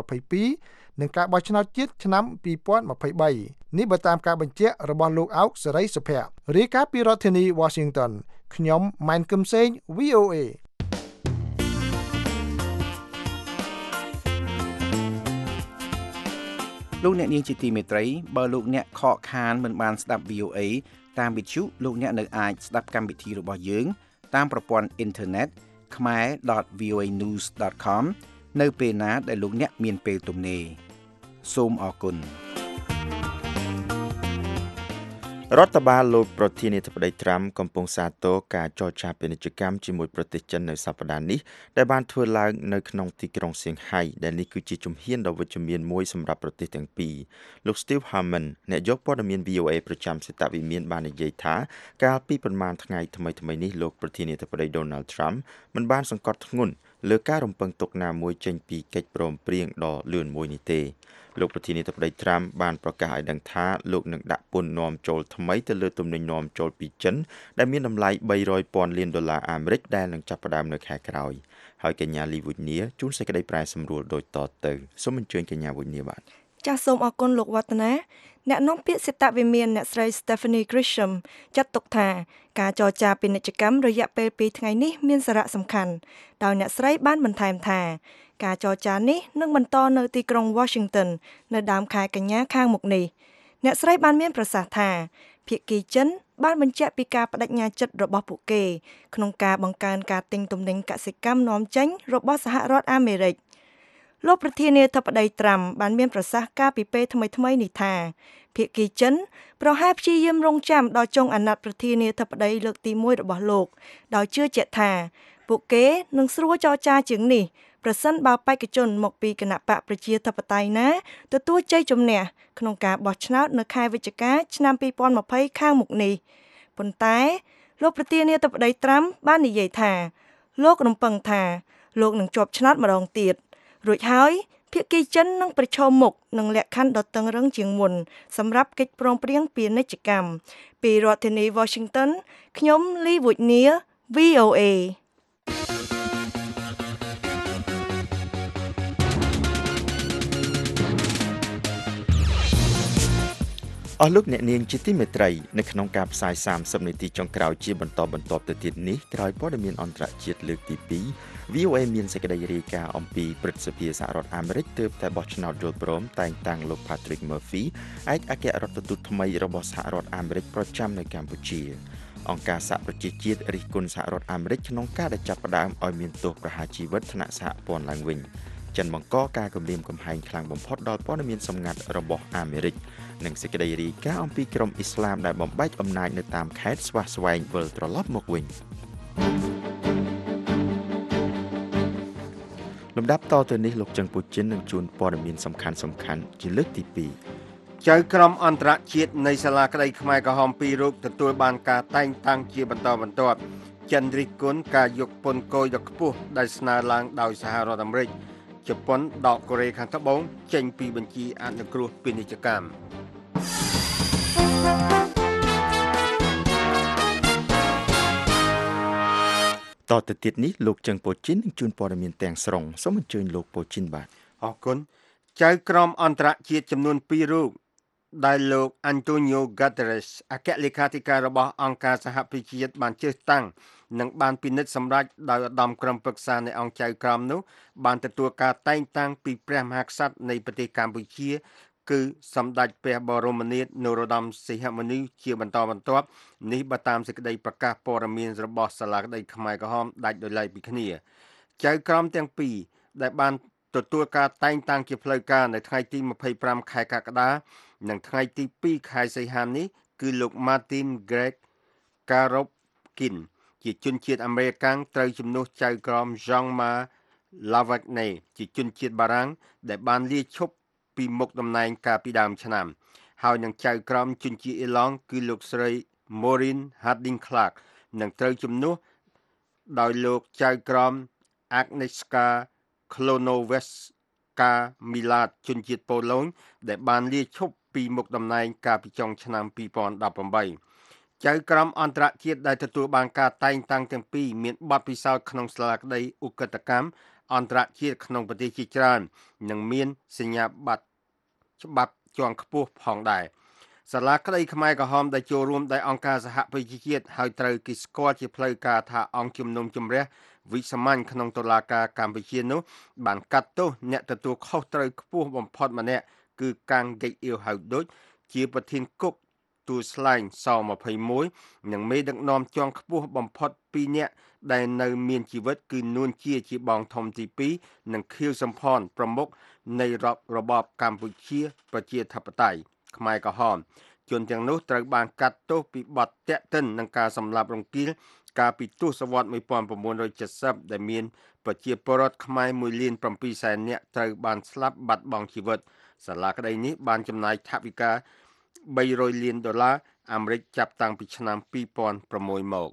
I: 2022និងការបោះឆ្នោតជាតិឆ្នាំ2023នេះបើតាមការបញ្ជាក់របស់លោកអោកសេរីសុភ័ក្ររាយការណ៍ពីរដ្ឋធានី Washington ខ្ញុំម៉ែនកឹមសេង VOA
C: លោកអ្នកនាងជាទីមេត្រីបើលោកអ្នកខកខានមិនបានស្ដាប់ VOA តាមវិទ្យុលោកអ្នកនៅអាចស្ដាប់កម្មវិធីរបស់យើងតាមប្រព័ន្ធអ៊ីនធឺណិត khmer.voanews.com នៅពេលណាដែលលោកអ្នកមានពេលទំនេរសូមអរគុណរដ្ឋបាលលោកប្រធានាធិបតីត្រាំកំពុងសាទរការចរចាពាណិជ្ជកម្មជាមួយប្រទេសចិននៅសប្តាហ៍នេះដែលបានធ្វើឡើងនៅក្នុងទីក្រុងសៀងហៃដែលនេះគឺជាជំហានដ៏វិជ្ជមានមួយសម្រាប់ប្រទេសទាំងពីរលោក Steve Harmon អ្នកយកព័ត៌មាន VOA ប្រចាំសេតវិមានបាននិយាយថាកាលពីប្រមាណថ្ងៃថ្មីនេះលោកប្រធានាធិបតី Donald Trump មិនបានសង្កត់ធ្ងន់លើការរំពឹងទុកណាមួយចេញពីកិច្ចព្រមព្រៀងដ៏លឿនមួយនេះទេលោកប្រធានាធិបតីត្រាំបានប្រកាសឲ្យដឹងថាលោកនឹងដាក់ពន្ធនាំចូលថ្មីទៅលើទំនិញនាំចូលពីចិនដែលមានតម្លៃ$300,000 លានអាមេរិកដែលនឹងចាប់ផ្ដើមនៅខែក្រោយហើយកញ្ញាលីវុញនីជួនសេចក្តីប្រែសម្រួលដូចតទៅសូមអញ្ជើញកញ្ញាវុញនីបាទ
P: ចាសសូមអរគុណលោកវឌ្ឍនាអ្នកនាំពាក្យសេតវិមានអ្នកស្រី Stephanie Grisham ចាត់ទុកថាការចរចាពាណិជ្ជកម្មរយៈពេល2ថ្ងៃនេះមានសារៈសំខាន់ដោយអ្នកស្រីបានបន្ថែមថាការចរចានេះនឹងបន្តនៅទីក្រុង Washington នៅដើមខែកញ្ញាខាងមុខនេះអ្នកស្រីបានមានប្រសាសន៍ថាភាគីចិនបានបញ្ជាក់ពីការបដិញ្ញាចិត្តរបស់ពួកគេក្នុងការបង្កើនការទិញទំនិញកសិកម្មនាំចេញរបស់សហរដ្ឋអាមេរិកលោកប្រធានាធិបតីត្រាំបានមានប្រសាសន៍កាលពីពេលថ្មីៗនេះថាភាគីចិនប្រហែលព្យាយាមរង់ចាំដល់ចុងអាណត្តិប្រធានាធិបតីលើកទី1របស់លោកដោយជឿជាក់ថាពួកគេនឹងស្រួលចរចាជាងនេះប្រសិនបើបេក្ខជនមកពីគណបកប្រជាធិបតេយ្យណាទទួលជ័យជំនះក្នុងការបោះឆ្នោតនៅខែវិច្ឆិកាឆ្នាំ2020ខាងមុខនេះប៉ុន្តែលោកប្រធានាធិបតីត្រាំបាននិយាយថាលោករំពឹងថាលោកនឹងជាប់ឆ្នោតម្ដងទៀតរួចហើយភាគីចិននឹងប្រឈមមុខនឹងលក្ខខណ្ឌដ៏តឹងរ៉ឹងជាងមុនសម្រាប់កិច្ចព្រមព្រៀងពាណិជ្ជកម្មពីរដ្ឋធានី Washington ខ្ញុំលីវូចនី VOA
C: អស់លោកអ្នកនាងជាទីមេត្រីនៅក្នុងការផ្សាយ30នាទីចុងក្រោយជាបន្តទៅទៀតនេះក្រោយព័ត៌មានអន្តរជាតិលើកទី2 VOA មានសេចក្តីរាយការណ៍អំពីព្រឹទ្ធសភាសហរដ្ឋអាមេរិកទើបតែបោះឆ្នោតយល់ព្រមតែងតាំងលោក Patrick Murphy ឯកអគ្គរដ្ឋទូតថ្មីរបស់សហរដ្ឋអាមេរិកប្រចាំនៅកម្ពុជាអង្គការសហប្រជាជាតិរិះគន់សហរដ្ឋអាមេរិកក្នុងការដែលចាប់ផ្ដើមឲ្យមានទោសប្រហារជីវិតថ្នាក់សហព័ន្ធឡើងវិញចិនបង្កការគំរាមកំហែងខ្លាំងបំផុតដល់ព័ត៌មានសម្ងាត់របស់អាមេរិកនិងសេចក្តីរាយការណ៍អំពីក្រុមអ៊ីស្លាមដែលបំបែកអំណាចនៅតាមខេត្តស្វាស្វែងវិលត្រឡប់មកវិញលំដាប់តទៅនេះលោកច័ន្ទពូជីននឹងជួនព័ត៌មានសំខាន់ជាលើកទី2
D: ចៅក្រមអន្តរជាតិនៃសាលាក្តីខ្មែរក្រហម2រូបទទួលបានការតែងតាំងជាបន្តបន្ទាប់ចិនរិះគន់ការយកពន្ធគយដ៏ខ្ពស់ដែលស្នើឡើងដោយសហរដ្ឋអាមេរិកជប៉ុនដកកូរ៉េខាងត្បូងចេញពីបញ្ជីអនុគ្រោះពាណិជ្ជកម្ម
C: តទៅទៀតនេះលោកចឹងពូជីននឹងជួនព័ត៌មានទាំងស្រុងសូមអញ្ជើញលោកពូជីនបាទ
D: អរគុណចៅក្រមអន្តរជាតិចំនួន2រូបដែលលោក Antonio Guterres អគ្គលេខាធិការរបស់អង្គការសហប្រជាជាតិបានជ្រើសតាំងនិងបានពិនិត្យសម្រេចដោយឧត្តមក្រុមប្រឹក្សានៃអង្គចៅក្រមនោះបានទទួលការតែងតាំងពីព្រះមហាក្សត្រនៃប្រទេសកម្ពុជាគឺសម្ដេចព្រះបរមនាថនរោត្តមសីហមុនីជាបន្តបន្ទាប់នេះបើតាមសេចក្តីប្រកាសព័ត៌មានរបស់សាលាក្តីខ្មែរក្រហមដាច់ដោយឡែកពីគ្នាចៅក្រមទាំងពីរដែលបានទទួលការតែងតាំងជាផ្លូវការនៅថ្ងៃទី25ខែកក្កដានិងថ្ងៃទី2ខែសីហានេះគឺលោក Martin Greg Karobkin ជាជនជាតិអាមេរិកាំងត្រូវជំនួសចៅក្រម Jean-Marc Lavagne ជាជនជាតិបារាំងដែលបានលាឈប់ពីមុខតំណែងកាលពីដើមឆ្នាំហើយនឹងចៅក្រមជនជាតិអ៊ីឡង់គឺលោកស្រី Maureen Harding Clark នឹងត្រូវជំនួសដោយលោកចៅក្រម Agnieszka Klonoweska Milat ជនជាតិប៉ូឡូញដែលបានលាឈប់ពីមុខតំណែងកាលពីចុងឆ្នាំ2018ចៅក្រមអន្តរជាតិដែលទទួលបានការតែងតាំងទាំងពីរមានបទពិសោធន៍ក្នុងសាលាក្តីឧក្រិដ្ឋកម្មអន្តរជាតិក្នុងប្រទេសជាច្រើននិងមានសញ្ញាបត្រច្បាប់ជាន់ខ្ពស់ផងដែរសាលាក្តីខ្មែរក្រហមដែលចូលរួមដោយអង្គការសហប្រជាជាតិហើយត្រូវគេស្គាល់ជាផ្លូវការថាអង្គជំនុំជម្រះវិសាមញ្ញក្នុងតុលាការកម្ពុជានោះបានកាត់ទោសអ្នកទទួលខុសត្រូវខ្ពស់បំផុតម្នាក់គឺកាំងហ្គេកអ៊ីវហៅដូចជាប្រធានគុកទួលស្លែងស21និងមេដឹកនាំជាន់ខ្ពស់បំផុត2នាក់ដែលនៅមានជីវិតគឺនួនជាបងធំទី2និងខៀវសំផនប្រមុខនៃរបបកម្ពុជាប្រជាធិបតេយ្យខ្មែរក្រហមជនទាំងនោះត្រូវបានកាត់ទោសពីបទតាក់ទិននឹងការសម្លាប់រង្គាលកាលពីទសវត្សរ៍1970ដែលមានប្រជាពលរដ្ឋខ្មែរ1.7 លាននាក់ត្រូវបានស្លាប់បាត់បង់ជីវិតសាលាក្តីនេះបានចំណាយថវិកា$300 លានអាមេរិកចាប់តាំងពីឆ្នាំ2006មក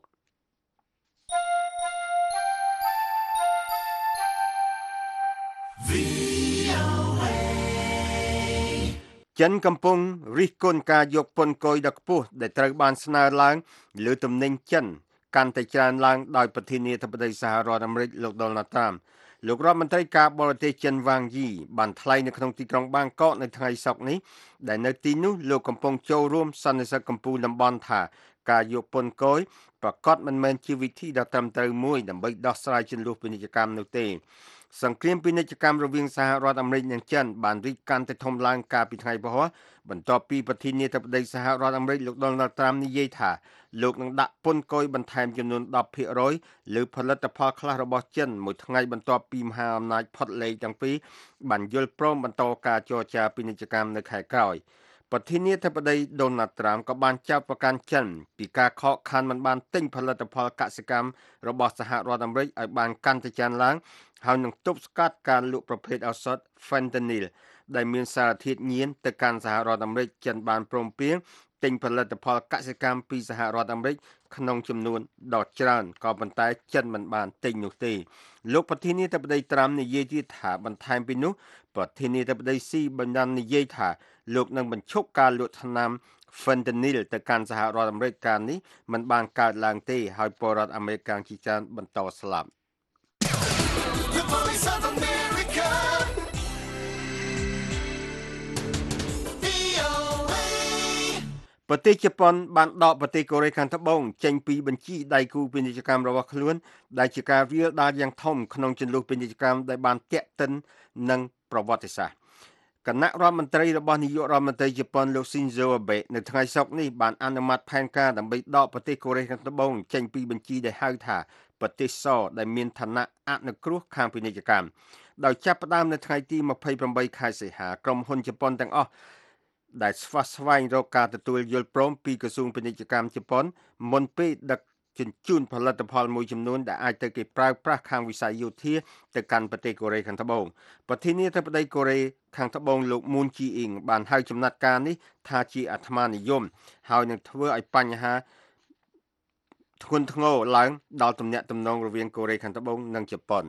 D: ចិនកំពុងរិះគន់ការយកពន្ធគយដ៏ខ្ពស់ដែលត្រូវបានស្នើឡើងលើទំនិញចិនកាន់តែច្រើនឡើងដោយប្រធានាធិបតីសហរដ្ឋអាមេរិកលោក Donald Trump លោករដ្ឋមន្ត្រីការបរទេសចិនវ៉ាងយីបានថ្លែងនៅក្នុងទីក្រុងបាងកកនៅថ្ងៃសុក្រនេះដែលនៅទីនោះលោកកំពុងចូលរួមសន្និសីទកម្ពុជាតំបន់ថាការយកពន្ធគយប្រកាសមិនមែនជាវិធីដ៏ត្រឹមត្រូវមួយដើម្បីដោះស្រាយជម្លោះពាណិជ្ជកម្មនោះទេសង្គ្រាមពាណិជ្ជកម្មរវាងសហរដ្ឋអាមេរិកនិងចិនបានរីកកាន់តែធំឡើងកាលពីថ្ងៃពហុបន្ទាប់ពីប្រធានាធិបតីសហរដ្ឋអាមេរិកលោក Donald Trump និយាយថាលោកនឹងដាក់ពន្ធគយបន្ថែមចំនួន 10% លើផលិតផលខ្លះរបស់ចិនមួយថ្ងៃបន្ទាប់ពីមហាអំណាចផុតលេខទាំងពីរបានយល់ព្រមបន្តការចរចាពាណិជ្ជកម្មនៅខែក្រោយប្រធានាធិបតី Donald Trump ក៏បានចោទប្រកាន់ចិនពីការខកខានមិនបានទិញផលិតផលកសិកម្មរបស់សហរដ្ឋអាមេរិកឲ្យបានកាន់តែច្រើនឡើងហើយនឹងទប់ស្កាត់ការលក់ប្រភេទឱសថ Fentanyl ដែលមានសារធាតុញៀនទៅកាន់សហរដ្ឋអាមេរិកចិនបានព្រមព្រៀងទិញផលិតផលកសិកម្មពីសហរដ្ឋអាមេរិកក្នុងចំនួនដ៏ច្រើនក៏ប៉ុន្តែចិនមិនបានទិញនោះទេលោកប្រធានាធិបតីត្រាំនិយាយទៀតថាបន្ថែមពីនោះប្រធានាធិបតីស៊ីបាននិយាយថាលោកនឹងបញ្ឈប់ការលក់ថ្នាំ Fentanyl ទៅកាន់សហរដ្ឋអាមេរិកកាលនេះមិនបានកើតឡើងទេហើយពលរដ្ឋអាមេរិកជាច្រើនបន្តស្លាប់ប្រទេសជប៉ុនបានដកប្រទេសកូរ៉េខាងត្បូងចេញពីបញ្ជីដៃគូពាណិជ្ជកម្មរបស់ខ្លួនដែលជាការវាលដាលយ៉ាងធំក្នុងជម្លោះពាណិជ្ជកម្មដែលបានទាក់ទិននឹងប្រវត្តិសាស្ត្រគណៈរដ្ឋមន្ត្រីរបស់នាយករដ្ឋមន្ត្រីជប៉ុនលោក Shinzo Abe នៅថ្ងៃសុក្រនេះបានអនុម័តផែនការដើម្បីដកប្រទេសកូរ៉េខាងត្បូងចេញពីបញ្ជីដែលហៅថាប្រទេសសដែលមានឋានៈអនុគ្រោះខាងពាណិជ្ជកម្មដោយចាប់ផ្ដើមនៅថ្ងៃទី28ខែសីហាក្រុមហ៊ុនជប៉ុនទាំងអស់ដែលស្វែងរកការទទួលយល់ព្រមពីក្រសួងពាណិជ្ជកម្មជប៉ុនមុនពេលដឹកជញ្ជូនផលិតផលមួយចំនួនដែលអាចទៅគេប្រើប្រាស់ខាងវិស័យយោធាទៅកាន់ប្រទេសកូរ៉េខាងត្បូងប្រធានាធិបតីកូរ៉េខាងត្បូងលោក Moon Jae-in បានហៅចំណាត់ការនេះថាជាអាត្មានិយមហើយនឹងធ្វើឲ្យបញ្ហាធ្ងន់ធ្ងរឡើងដល់ទំនាក់ទំនងរវាងកូរ៉េខាងត្បូងនិងជប៉ុន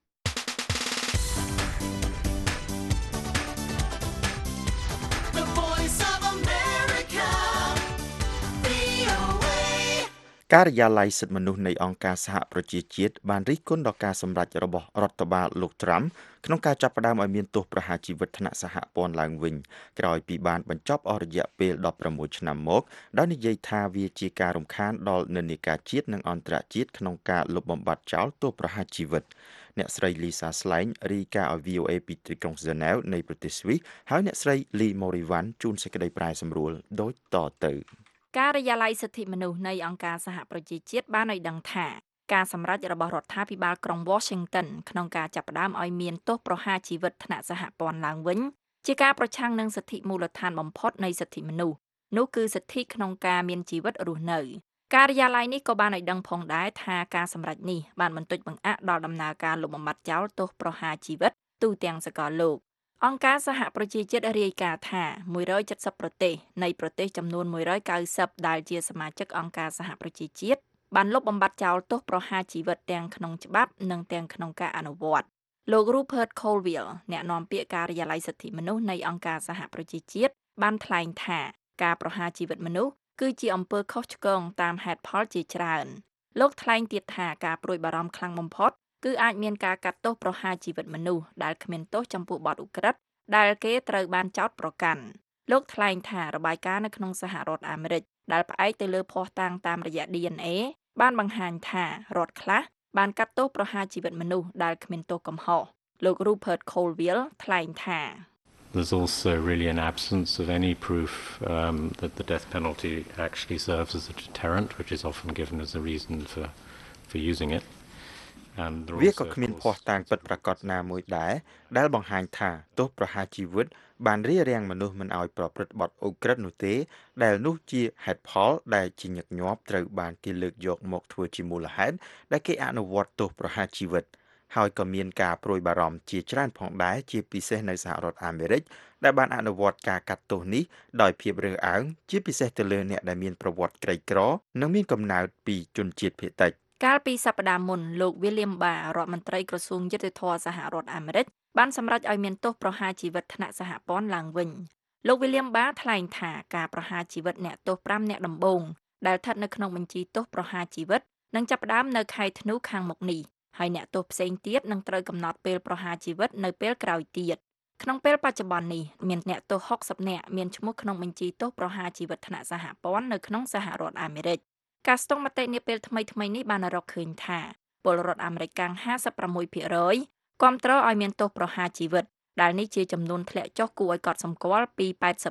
C: ការិយាល័យសិទ្ធិមនុស្សនៃអង្គការសហប្រជាជាតិបានរិះគន់ដល់ការសម្រេចរបស់រដ្ឋបាលលោកត្រាំក្នុងការចាប់ផ្ដើមឲ្យមានទោសប្រហារជីវិតថ្នាក់សហព័ន្ធឡើងវិញក្រោយពីបានបញ្ចប់អស់រយៈពេល16ឆ្នាំមកដោយនិយាយថាវាជាការរំខានដល់និន្នាការជាតិនិងអន្តរជាតិក្នុងការលុបបំបាត់ចោលទោសប្រហារជីវិតអ្នកស្រី Lisa Schlein រាយការណ៍ឲ្យ VOA ពីទីក្រុង Geneva នៃប្រទេសស្វីសហើយអ្នកស្រី Lee Morivan ជូនសេចក្តីប្រែសម្រួលដូចតទៅ
Q: ការិយាល័យសិទ្ធិមនុស្សនៃអង្គការសហប្រជាជាតិបានឲ្យដឹងថាការសម្រេចរបស់រដ្ឋាភិបាលក្រុង Washington ក្នុងការចាប់ផ្ដើមឲ្យមានទោសប្រហារជីវិតថ្នាក់សហព័ន្ធឡើងវិញជាការប្រឆាំងនឹងសិទ្ធិមូលដ្ឋានបំផុតនៃសិទ្ធិមនុស្សនោះគឺសិទ្ធិក្នុងការមានជីវិតរស់នៅការិយាល័យនេះក៏បានឲ្យដឹងផងដែរថាការសម្រេចនេះបានបន្តិចបង្អាក់ដល់ដំណើរការលុបបំបាត់ចោលទោសប្រហារជីវិតទូទាំងសកលលោកអង្គការសហប្រជាជាតិរាយការណ៍ថា170ប្រទេសនៃប្រទេសចំនួន190ដែលជាសមាជិកអង្គការសហប្រជាជាតិបានលុបបំបាត់ចោលទោសប្រហារជីវិតទាំងក្នុងច្បាប់និងទាំងក្នុងការអនុវត្តលោក Rupert Colville អ្នកនាំពាក្យការិយាល័យសិទ្ធិមនុស្សនៃអង្គការសហប្រជាជាតិបានថ្លែងថាការប្រហារជីវិតមនុស្សគឺជាអំពើខុសឆ្គងតាមហេតុផលជាច្រើនលោកថ្លែងទៀតថាការព្រួយបារម្ភខ្លាំងបំផុតគឺអាចមានការកាត់ទោសប្រហារជីវិតមនុស្សដែលគ្មានទោសចំពោះបទឧក្រិដ្ឋដែលគេត្រូវបានចោទប្រកាន់លោកថ្លែងថារបាយការណ៍នៅក្នុងសហរដ្ឋអាមេរិកដែលផ្អែកទៅលើភស្តុតាងតាមរយៈ DNA បានបង្ហាញថារដ្ឋខ្លះបានកាត់ទោសប្រហារជីវិតមនុស្សដែលគ្មានទោសកំហុសលោក Rupert Colville ថ្លែងថា
R: There's also really an absence of any proof that the death penalty actually serves as a deterrent, which is often given as a reason for using it.
C: វាក៏គ្មានភស្តុតាងពិតប្រាកដណាមួយដែរដែលបង្ហាញថាទោសប្រហារជីវិតបានរារាំងមនុស្សមិនឲ្យប្រព្រឹត្តបទឧក្រិដ្ឋនោះទេដែលនោះជាហេតុផលដែលជាញឹកញាប់ត្រូវបានគេលើកយកមកធ្វើជាមូលហេតុដែលគេអនុវត្តទោសប្រហារជីវិតហើយក៏មានការព្រួយបារម្ភជាច្រើនផងដែរជាពិសេសនៅសហរដ្ឋអាមេរិកដែលបានអនុវត្តការកាត់ទោសនេះដោយភាពរើសអើងជាពិសេសទៅលើអ្នកដែលមានប្រវត្តិក្រីក្រនិងមានកំណើតពីជនជាតិភាគតិច
Q: កាលពីសប្តាហ៍មុនលោក William Barr រដ្ឋមន្ត្រីក្រសួងយុត្តិធម៌សហរដ្ឋអាមេរិកបានសម្រេចឲ្យមានទោសប្រហារជីវិតថ្នាក់សហព័ន្ធឡើងវិញលោក William Barr ថ្លែងថាការប្រហារជីវិតអ្នកទោស5អ្នកដំបូងដែលស្ថិតនៅក្នុងបញ្ជីទោសប្រហារជីវិតនឹងចាប់ផ្ដើមនៅខែធ្នូខាងមុខនេះហើយអ្នកទោសផ្សេងទៀតនឹងត្រូវកំណត់ពេលប្រហារជីវិតនៅពេលក្រោយទៀតក្នុងពេលបច្ចុប្បន្ននេះមានអ្នកទោស60នាក់មានឈ្មោះក្នុងបញ្ជីទោសប្រហារជីវិតថ្នាក់សហព័ន្ធនៅក្នុងសហរដ្ឋអាមេរិកការស្ទង់មតិនាពេលថ្មីៗនេះបានរកឃើញថាពលរដ្ឋអាមេរិកកាំង 56% គាំទ្រឲ្យមានទោសប្រហារជីវិតដែលនេះជាចំនួនធ្លាក់ចុះគួរឲ្យកត់សម្គាល់ពី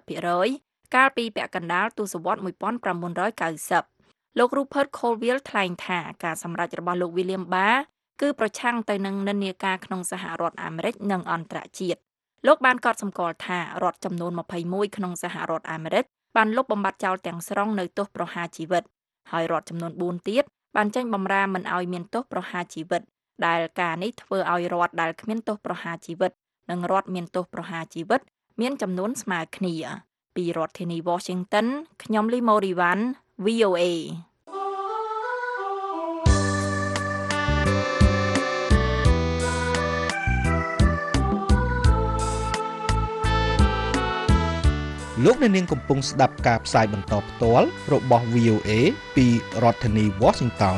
Q: 80% កាលពីពាក់កណ្ដាលទសវត្សរ៍ 1990 លោក Rupert Colville ថ្លែងថាការសម្រេចរបស់លោក William Barr គឺប្រឆាំងទៅនឹងនិន្នាការក្នុងសហរដ្ឋអាមេរិកនិងអន្តរជាតិលោកបានកត់សម្គាល់ថារដ្ឋចំនួន21ក្នុងសហរដ្ឋអាមេរិកបានលុបបំបាត់ចោលទាំងស្រុងនៅទោសប្រហារជីវិតហើយរដ្ឋចំនួន4ទៀតបានចេញបម្រាមមិនឲ្យមានទោសប្រហារជីវិតដែលការនេះធ្វើឲ្យរដ្ឋដែលគ្មានទោសប្រហារជីវិតនិងរដ្ឋមានទោសប្រហារជីវិតមានចំនួនស្មើគ្នាពីរដ្ឋធានី Washington ខ្ញុំលីម៉ូរីវ៉ាន់ VOA
H: លោកអ្នកនាងកំពុងស្ដាប់ការផ្សាយបន្តផ្ទាល់របស់ VOA ពីរដ្ឋធានី Washington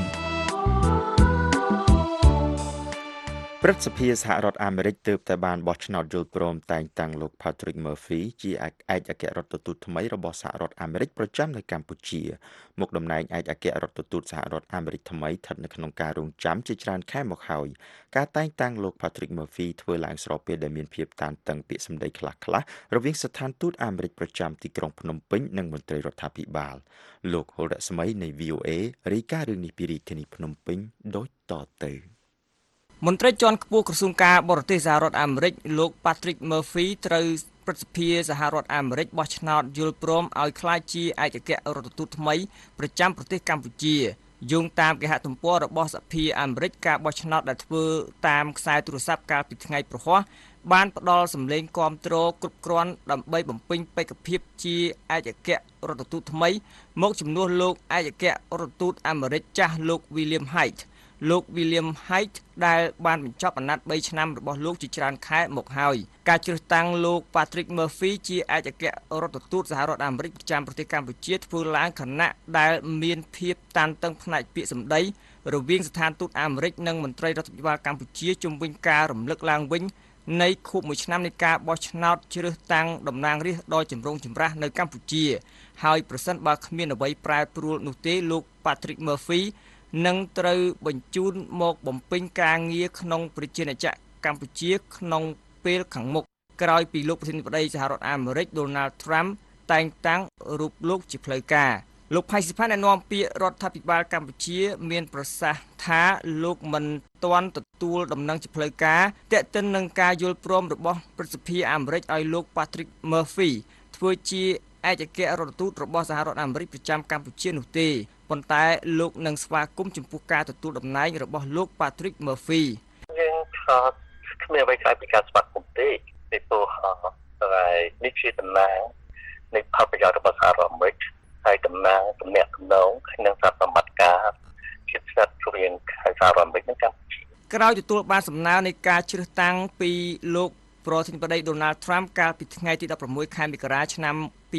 C: ព្រឹទ្ធសភាសហរដ្ឋអាមេរិកទើបតែបានបោះឆ្នោតយល់ព្រមតែងតាំងលោក Patrick Murphy ជាឯកអគ្គរដ្ឋទូតថ្មីរបស់សហរដ្ឋអាមេរិកប្រចាំនៅកម្ពុជាមុខតំណែងឯកអគ្គរដ្ឋទូតសហរដ្ឋអាមេរិកថ្មីស្ថិតនៅក្នុងការរងចាំជាច្រើនខែមកហើយការតែងតាំងលោក Patrick Murphy ធ្វើឡើងស្របពេលដែលមានភាពតានតឹងពាក្យសម្ដីខ្លះៗរវាងស្ថានទូតអាមេរិកប្រចាំទីក្រុងភ្នំពេញនិងមន្ត្រីរដ្ឋាភិបាលលោកហុលរស្មីនៃ VOA រាយការណ៍រឿងនេះពីរាជធានីភ្នំពេញដូចតទៅ
S: មន្ត្រីជាន់ខ្ពស់ក្រសួងការបរទេសសហរដ្ឋអាមេរិកលោក Patrick Murphy ត្រូវព្រឹទ្ធសភាសហរដ្ឋអាមេរិកបោះឆ្នោតយល់ព្រមឲ្យក្លាយជាឯកអគ្គរដ្ឋទូតថ្មីប្រចាំប្រទេសកម្ពុជាយោងតាមគេហទំព័ររបស់សភាអាមេរិកការបោះឆ្នោតដែលធ្វើតាមខ្សែទូរស័ព្ទកាលពីថ្ងៃព្រហស្បតិ៍បានផ្ដល់សម្លេងគាំទ្រគ្រប់គ្រាន់ដើម្បីបំពេញបេក្ខភាពជាឯកអគ្គរដ្ឋទូតថ្មីមកជំនួសលោកឯកអគ្គរដ្ឋទូតអាមេរិកចាស់លោក William Hague លោក William Hague ដែលបានបញ្ចប់អាណត្តិ3ឆ្នាំរបស់លោកជាច្រើនខែមកហើយការជ្រើសតាំងលោក Patrick Murphy ជាឯកអគ្គរដ្ឋទូតសហរដ្ឋអាមេរិកប្រចាំប្រទេសកម្ពុជាធ្វើឡើងខណៈដែលមានភាពតានតឹងផ្នែកពាក្យសម្ដីរវាងស្ថានទូតអាមេរិកនិងមន្ត្រីរដ្ឋាភិបាលកម្ពុជាជុំវិញការរំលឹកឡើងវិញនៃខួប1ឆ្នាំនៃការបោះឆ្នោតជ្រើសតាំងតំណាងរាស្ត្រដ៏ចម្រូងចម្រាសនៅកម្ពុជាហើយប្រសិនបើគ្មានអ្វីប្រែប្រួលនោះទេលោក Patrick Murphyនឹងត្រូវបញ្ជូនមកបំពេញការងារក្នុងប្រជាណាចក្រកម្ពុជាក្នុងពេលខាងមុខក្រោយពីលោកប្រធានាធិបតីសហរដ្ឋអាមេរិក Donald Trump តែងតាំងរូបលោកជាផ្លូវការលោកផៃសិផានអ្នកនាំពាក្យរដ្ឋាភិបាលកម្ពុជាមានប្រសាសន៍ថាលោកមិនទាន់ទទួលដំណឹងជាផ្លូវការទាក់ទិននឹងការយល់ព្រមរបស់ព្រឹទ្ធសភាអាមេរិកឲ្យលោក Patrick Murphy ធ្វើជាឯកអគ្គរដ្ឋទូតរបស់សហរដ្ឋអាមេរិកប្រចាំកម្ពុជានោះទេប៉ុន្តែលោកនឹងស្វាគមន៍ចំពោះការទទួលតំណែងរបស់លោក Patrick Murphy
E: យើងគ្មានអ្វីក្រៅពីការស្វាគមន៍ទេពីព្រោះនេះជាតំណែងនៃផលប្រយោជន៍របស់សហរដ្ឋអាមេរិកហើយតំណែងទំនាក់ទំនងនិងសារសម្បត្តិការជាស្ថិតរវាងសហរដ្ឋអាមេរិកនិងកម្ពុជា
S: ក្រោយទទួលបានសំណើនៃការជ្រើសតាំងពីលោកប្រធានាធិបតី Donald Trump កាលពីថ្ងៃទី16ខែមករាឆ្នាំ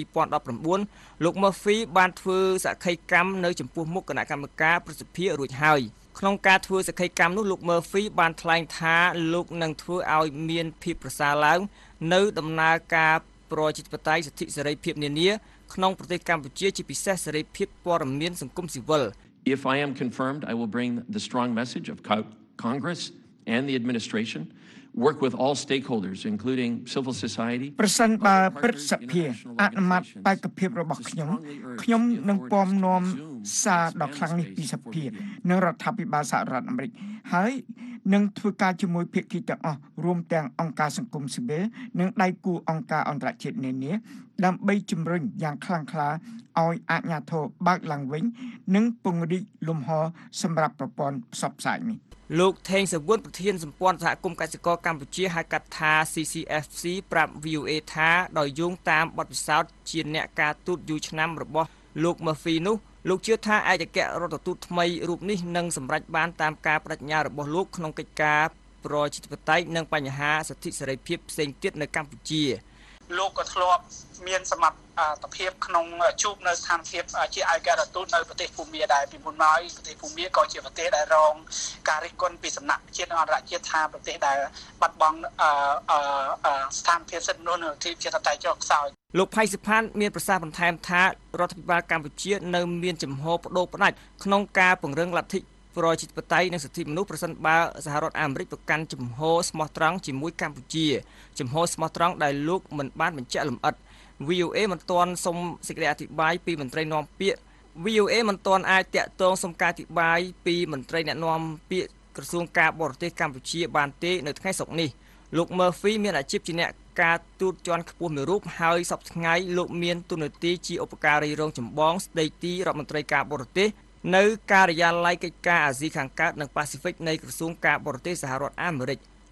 S: 2019លោក Murphy បានធ្វើសក្ខីកម្មនៅចំពោះមុខគណៈកម្មការប្រសិទ្ធភាពរួចហើយក្នុងការធ្វើសក្ខីកម្មនោះលោក Murphy បានថ្លែងថាលោកនឹងធ្វើឲ្យមានភាពប្រសើរឡើងនៅដំណើរការប្រជាធិបតេយ្យសិទ្ធិសេរីភាពនានាក្នុងប្រទេសកម្ពុជាជាពិសេសសេរីភាពព័ត៌មានសង្គមស៊ីវិល
T: If I am confirmed, I will bring the strong message of Congress and the administration work with all stakeholders including civil society
U: ប្រសិនបើព្រឹទ្ធសភាអនុម័តបេក្ខភាពរបស់ខ្ញុំនឹងពំនាំសារដ៏ខ្លាំងនេះពីសភានិងរដ្ឋាភិបាលសហរដ្ឋអាមេរិកហើយនឹងធ្វើការជាមួយភាគីទាំងអស់រួមទាំងអង្គការសង្គមស៊ីវិលនិងដៃគូអង្គការអន្តរជាតិនានាដើម្បីជំរុញយ៉ាងខ្លាំងក្លាឲ្យអាជ្ញាធរបើកឡើងវិញនិងពង្រីកលំហសម្រាប់ប្រព័ន្ធផ្សព្វផ្សាយនេះ
S: លោកថេងសវុនប្រធានសម្ព័ន្ធសហគមន៍កសិករកម្ពុជាហៅកាត់ថា CCFC ប្រាប់ VOA ថាដោយយោងតាមបទពិសោធន៍ជាអ្នកការទូតយូរឆ្នាំរបស់លោក Murphy នោះលោកជឿថាឯកអគ្គរដ្ឋទូតថ្មីរូបនេះនឹងសម្រេចបានតាមការបដិញ្ញារបស់លោកក្នុងកិច្ចការប្រជាធិបតេយ្យនិងបញ្ហាសិទ្ធិសេរីភាពផ្សេងទៀតនៅកម្ពុជា
G: លោកក៏ធ្លាប់មានសមត្ថភាពក្នុងជួបនៅស្ថានភាពជាឯករដ្ឋទូតនៅប្រទេសភូមាដែរពីមុនមកប្រទេសភូមាក៏ជាប្រទេសដែលរងការរិះគន់ពីសំណាក់ជាតិនិងអន្តរជាតិថាប្រទេសដែលបាត់បង់ស្ថានភាពសិទ្ធិមនុស្សនៅទីជាតតៃចុះខ្សោយ
S: លោកផៃសិផានមានប្រសាសន៍បន្ថែមថារដ្ឋាភិបាលកម្ពុជានៅមានចំហបដូរផ្ដាច់ក្នុងការពង្រឹងលទ្ធិប្រជាធិបតេយ្យនិងសិទ្ធិមនុស្សប្រសិនបើសហរដ្ឋអាមេរិកប្រកាន់ចំហស្មោះត្រង់ជាមួយកម្ពុជាចំហស្មោះត្រង់ដែលលោកមិនបានបញ្ជាក់លម្អិត VOA មិនទាន់សូមសេចក្តីអធិប្បាយពីមន្ត្រីនាំពាក្យ VOA មិនទាន់អាចតាក់ទងសុំការអធិប្បាយពីមន្ត្រីអ្នកនាំពាក្យក្រសួងការបរទេសកម្ពុជាបានទេនៅថ្ងៃសុក្រនេះលោក Murphy មានអាជីពជាអ្នកការទូតជាន់ខ្ពស់មួយរូបហើយសប្តាហ៍ថ្ងៃលោកមានតួនាទីជាឧបការីរងចម្បងស្ដីទីរដ្ឋមន្ត្រីការបរទេសនៅការិយាល័យកិច្ចការអាស៊ីខាងកើតនិងប៉ាស៊ីហ្វិកនៃក្រសួងការបរទេសសហរដ្ឋអាមេរិក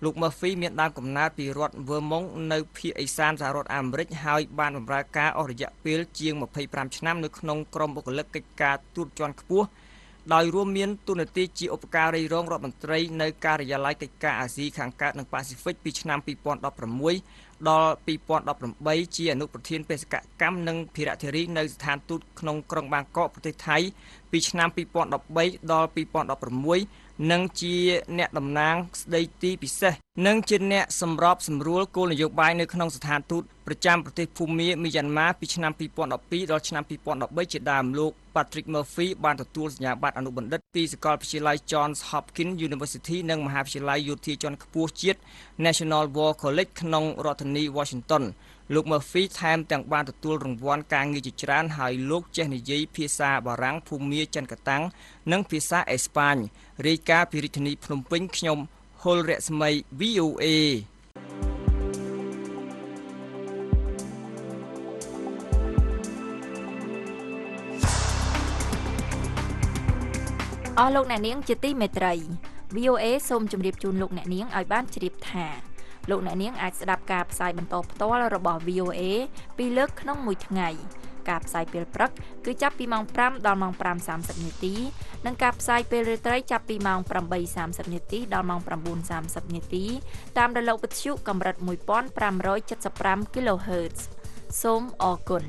S: លោក Murphy មានដើមកំណើតពីរដ្ឋ Vermont នៅភាគឦសានសហរដ្ឋអាមេរិកហើយបានបម្រើការអស់រយៈពេលជាង25ឆ្នាំនៅក្នុងក្រុមបុគ្គលិកកិច្ចការទូតជាន់ខ្ពស់ដោយរួមមានតួនាទីជាឧបការីរងរដ្ឋមន្ត្រីនៅការិយាល័យកិច្ចការអាស៊ីខាងកើតនិងប៉ាស៊ីហ្វិកពីឆ្នាំ2016ដល់2018ជាអនុប្រធានបេសកកម្មនិងភារៈធារីនៅស្ថានទូតក្នុងក្រុងបាងកកប្រទេសថៃពីឆ្នាំ2013ដល់2016និងជាអ្នកតំណាងស្ដីទីពិសេសនិងជាអ្នកសម្របសម្រួលគោលនយោបាយនៅក្នុងស្ថានទូតប្រចាំប្រទេសភូមាមីយ៉ាន់ម៉ាពីឆ្នាំ2012ដល់ឆ្នាំ2013ជាដើមលោក Patrick Murphy បានទទួលសញ្ញាបត្រអនុបណ្ឌិតពីសាកលវិទ្យាល័យ Johns Hopkins University និងមហាវិទ្យាល័យយោធាជាន់ខ្ពស់ជាតិ National War College ក្នុងរដ្ឋធានី Washington លោក Murphy ថែមទាំងបានទទួលរង្វាន់ការងារជាច្រើនហើយលោកចេះនិយាយភាសាបារាំងភូមាចិនកតាំងនិងភាសាអេស្ប៉ាញរាយការណ៍ពីរាជធានីភ្នំពេញខ្ញុំហុលរស្មី VOA
Q: អស់លោកអ្នកនាងជាទីមេត្រី VOA សូមជម្រាបជូនលោកអ្នកនាងឲ្យបានជ្រាបថាលោកអ្នកនាងអាចស្ដាប់ការផ្សាយបន្តផ្ទាល់របស់ VOA ពីរលើកក្នុងមួយថ្ងៃការផ្សាយពេលព្រឹកគឺចាប់ពីម៉ោង5ដល់ម៉ោង 5:30 នាទីនិងការផ្សាយពេលរាត្រីចាប់ពីម៉ោង 8:30 នាទីដល់ម៉ោង 9:30 នាទីតាមរលកវិទ្យុកម្រិត 1575 kHz សូមអរគុណ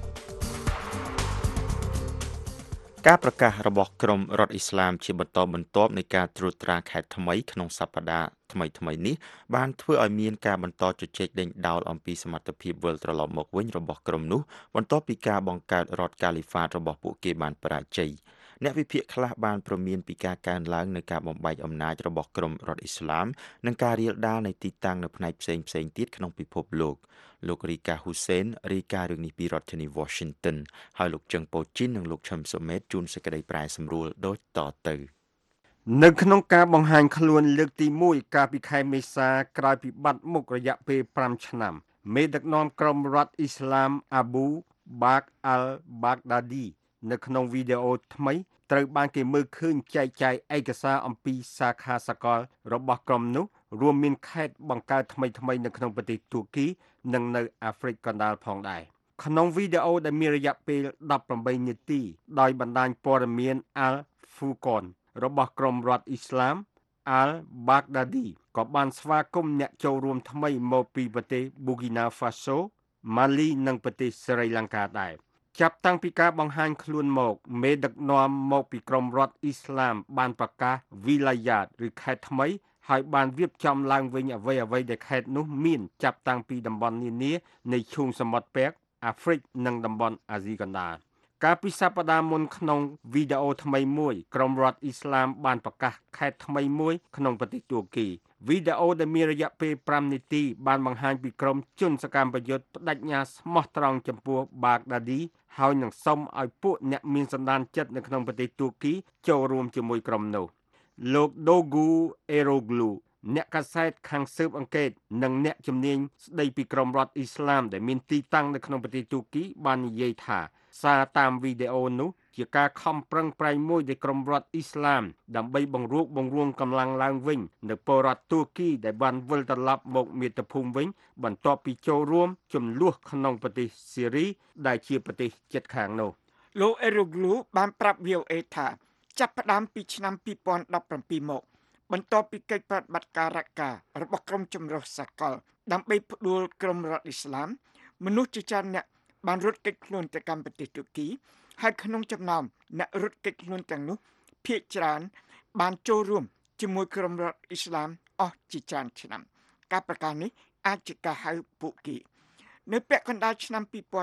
C: ការប្រកាសរបស់ក្រមរដ្ឋអ៊ីស្លាមជាបន្តបន្ទាប់នៃការត្រួតត្រាខេត្តថ្មីក្នុងសប្តាហ៍ថ្មីនេះបានធ្វើឲ្យមានការបន្តជជែកដេញដោលអំពីសមត្ថភាពវិលត្រឡប់មកវិញរបស់ក្រមនោះបន្ទាប់ពីការបង្កើតរដ្ឋកាលីហ្វាតរបស់ពួកគេបានបរាជ័យអ្នកវិភាគខ្លះបានព្រមានពីការកើនឡើងនៃការបំបែកអំណាចរបស់ក្រមរដ្ឋអ៊ីស្លាមនិងការរាលដាលនៃទីតាំងនៅផ្នែកផ្សេងៗទៀតក្នុងពិភពលោករីកាហ៊ូសេនរាយការណ៍រឿងនេះពីរដ្ឋធានី Washington ហើយលោកជឹងប៉ូជីននិងលោកឈឹមសុមេតជួនសេចក្តីប្រែសម្រួលដូចតទៅ
D: នៅក្នុងការបង្ហាញខ្លួនលើកទី1កាលពីខែមេសាក្រោយពីបាត់មុខរយៈពេល5ឆ្នាំមេដឹកនាំក្រុមរដ្ឋអ៊ីស្លាមអាប៊ូបាកអាល់បាកដាឌីនៅក្នុងវីដេអូថ្មីត្រូវបានគេមើលឃើញចែកចាយឯកសារអំពីសាខាសកលរបស់ក្រុមនោះរួមមានខេត្តបង្កើតថ្មីនៅក្នុងប្រទេសទួរគីនិងនៅអាហ្វ្រិកកណ្ដាលផងដែរក្នុងវីដេអូដែលមានរយៈពេល18នាទីដោយបណ្ដាញព័ត៌មាន Al Furqan របស់ក្រុមរដ្ឋអ៊ីស្លាម Al Baghdadi ក៏បានស្វាគមន៍អ្នកចូលរួមថ្មីមកពីប្រទេស Burkina Faso, Mali និងប្រទេសស្រីលង្កាដែរចាប់តាំងពីការបង្ហាញខ្លួនមកមេដឹកនាំមកពីក្រុមរដ្ឋអ៊ីស្លាមបានប្រកាសវីឡាយ៉ាតឬខេត្តថ្មីហើយបានរៀបចំឡើងវិញអ្វីដែលខេត្តនោះមានចាប់តាំងពីតំបន់នានានៃឈូងសមុទ្រពាក់អាហ្វ្រិកនិងតំបន់អាស៊ីកណ្ដាលកាលពីសប្តាហ៍មុនក្នុងវីដេអូថ្មីមួយក្រុមរដ្ឋអ៊ីស្លាមបានប្រកាសខេត្តថ្មីមួយក្នុងប្រទេសទួរគីវីដេអូដែលមានរយៈពេល5នាទីបានបង្ហាញពីក្រុមជនសកម្មប្រយុទ្ធបដិញ្ញាស្មោះត្រង់ចំពោះបាកដាឌីហើយនឹងសុំឲ្យពួកអ្នកមានសន្តានចិត្តនៅក្នុងប្រទេសទួរគីចូលរួមជាមួយក្រុមនោះលោក Dogu Eroglu អ្នកកាសែតខាងស៊ើបអង្កេតនិងអ្នកជំនាញស្ដីពីក្រុមរដ្ឋអ៊ីស្លាមដែលមានទីតាំងនៅក្នុងប្រទេសទួរគីបាននិយាយថាសារតាមវីដេអូនោះជាការខំប្រឹងប្រែងមួយនៃក្រុមរដ្ឋអ៊ីស្លាមដើម្បីបង្រួបកម្លាំងឡើងវិញនៅពលរដ្ឋទួរគីដែលបានវិលត្រឡប់មកមាតុភូមិវិញបន្ទាប់ពីចូលរួមចំនួនក្នុងប្រទេសសេរីដែលជាប្រទេសជិតខាងនោះ
U: លោក Eroglu បានប្រាប់ VOA ថាចាប់ផ្ដើមពីឆ្នាំ2017មកបន្ទាប់ពីកិច្ចប្រតិបត្តិការរការបស់ក្រុមចម្រុះសកលដើម្បីផ្ដួលក្រុមរដ្ឋអ៊ីស្លាមមនុស្សជាច្រើនអ្នកបានរត់គេចខ្លួនទៅកាន់ប្រទេសទួរគីហើយក្នុងចំណោមអ្នករត់គេចខ្លួនទាំងនោះភាគច្រើនបានចូលរួមជាមួយក្រុមរដ្ឋអ៊ីស្លាមអស់ជាច្រើនឆ្នាំការប្រកាសនេះអាចជាការហៅពួកគេនៅពាក់កណ្ដាលឆ្នាំ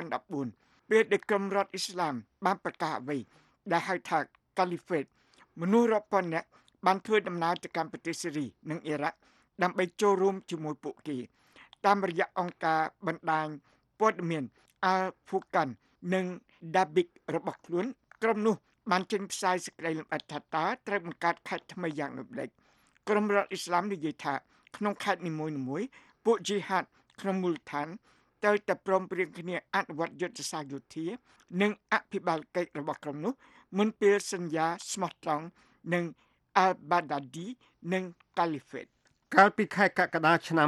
U: 2014ពេលដែលក្រុមរដ្ឋអ៊ីស្លាមបានប្រកាសអ្វីដែលហៅថា Caliphate មនុស្សរាប់ពាន់នាក់បានធ្វើដំណើរទៅកាន់ប្រទេសសេរីនិងអ៊ីរ៉ាក់ដើម្បីចូលរួមជាមួយពួកគេតាមរយៈអង្គការបណ្ដាញព័ត៌មាន Al Furqan និង Dabiq របស់ខ្លួនក្រុមនោះបានចេញផ្សាយសេចក្តីលម្អិតថាតើត្រូវបង្កើតខេត្តថ្មីយ៉ាងដូចម្តេចក្រុមរដ្ឋអ៊ីស្លាមនិយាយថាក្នុងខេត្តនីមួយៗពួក Jihad ក្នុងមូលដ្ឋានត្រូវតែព្រមព្រៀងគ្នាអនុវត្តយុទ្ធសាស្ត្រយោធានិងអភិបាលកិច្ចរបស់ក្រុមនោះមុនពេលសន្យាស្មោះត្រង់នឹង Al-Baghdadi និង Caliphate
D: កាលពីខែកក្កដាឆ្នាំ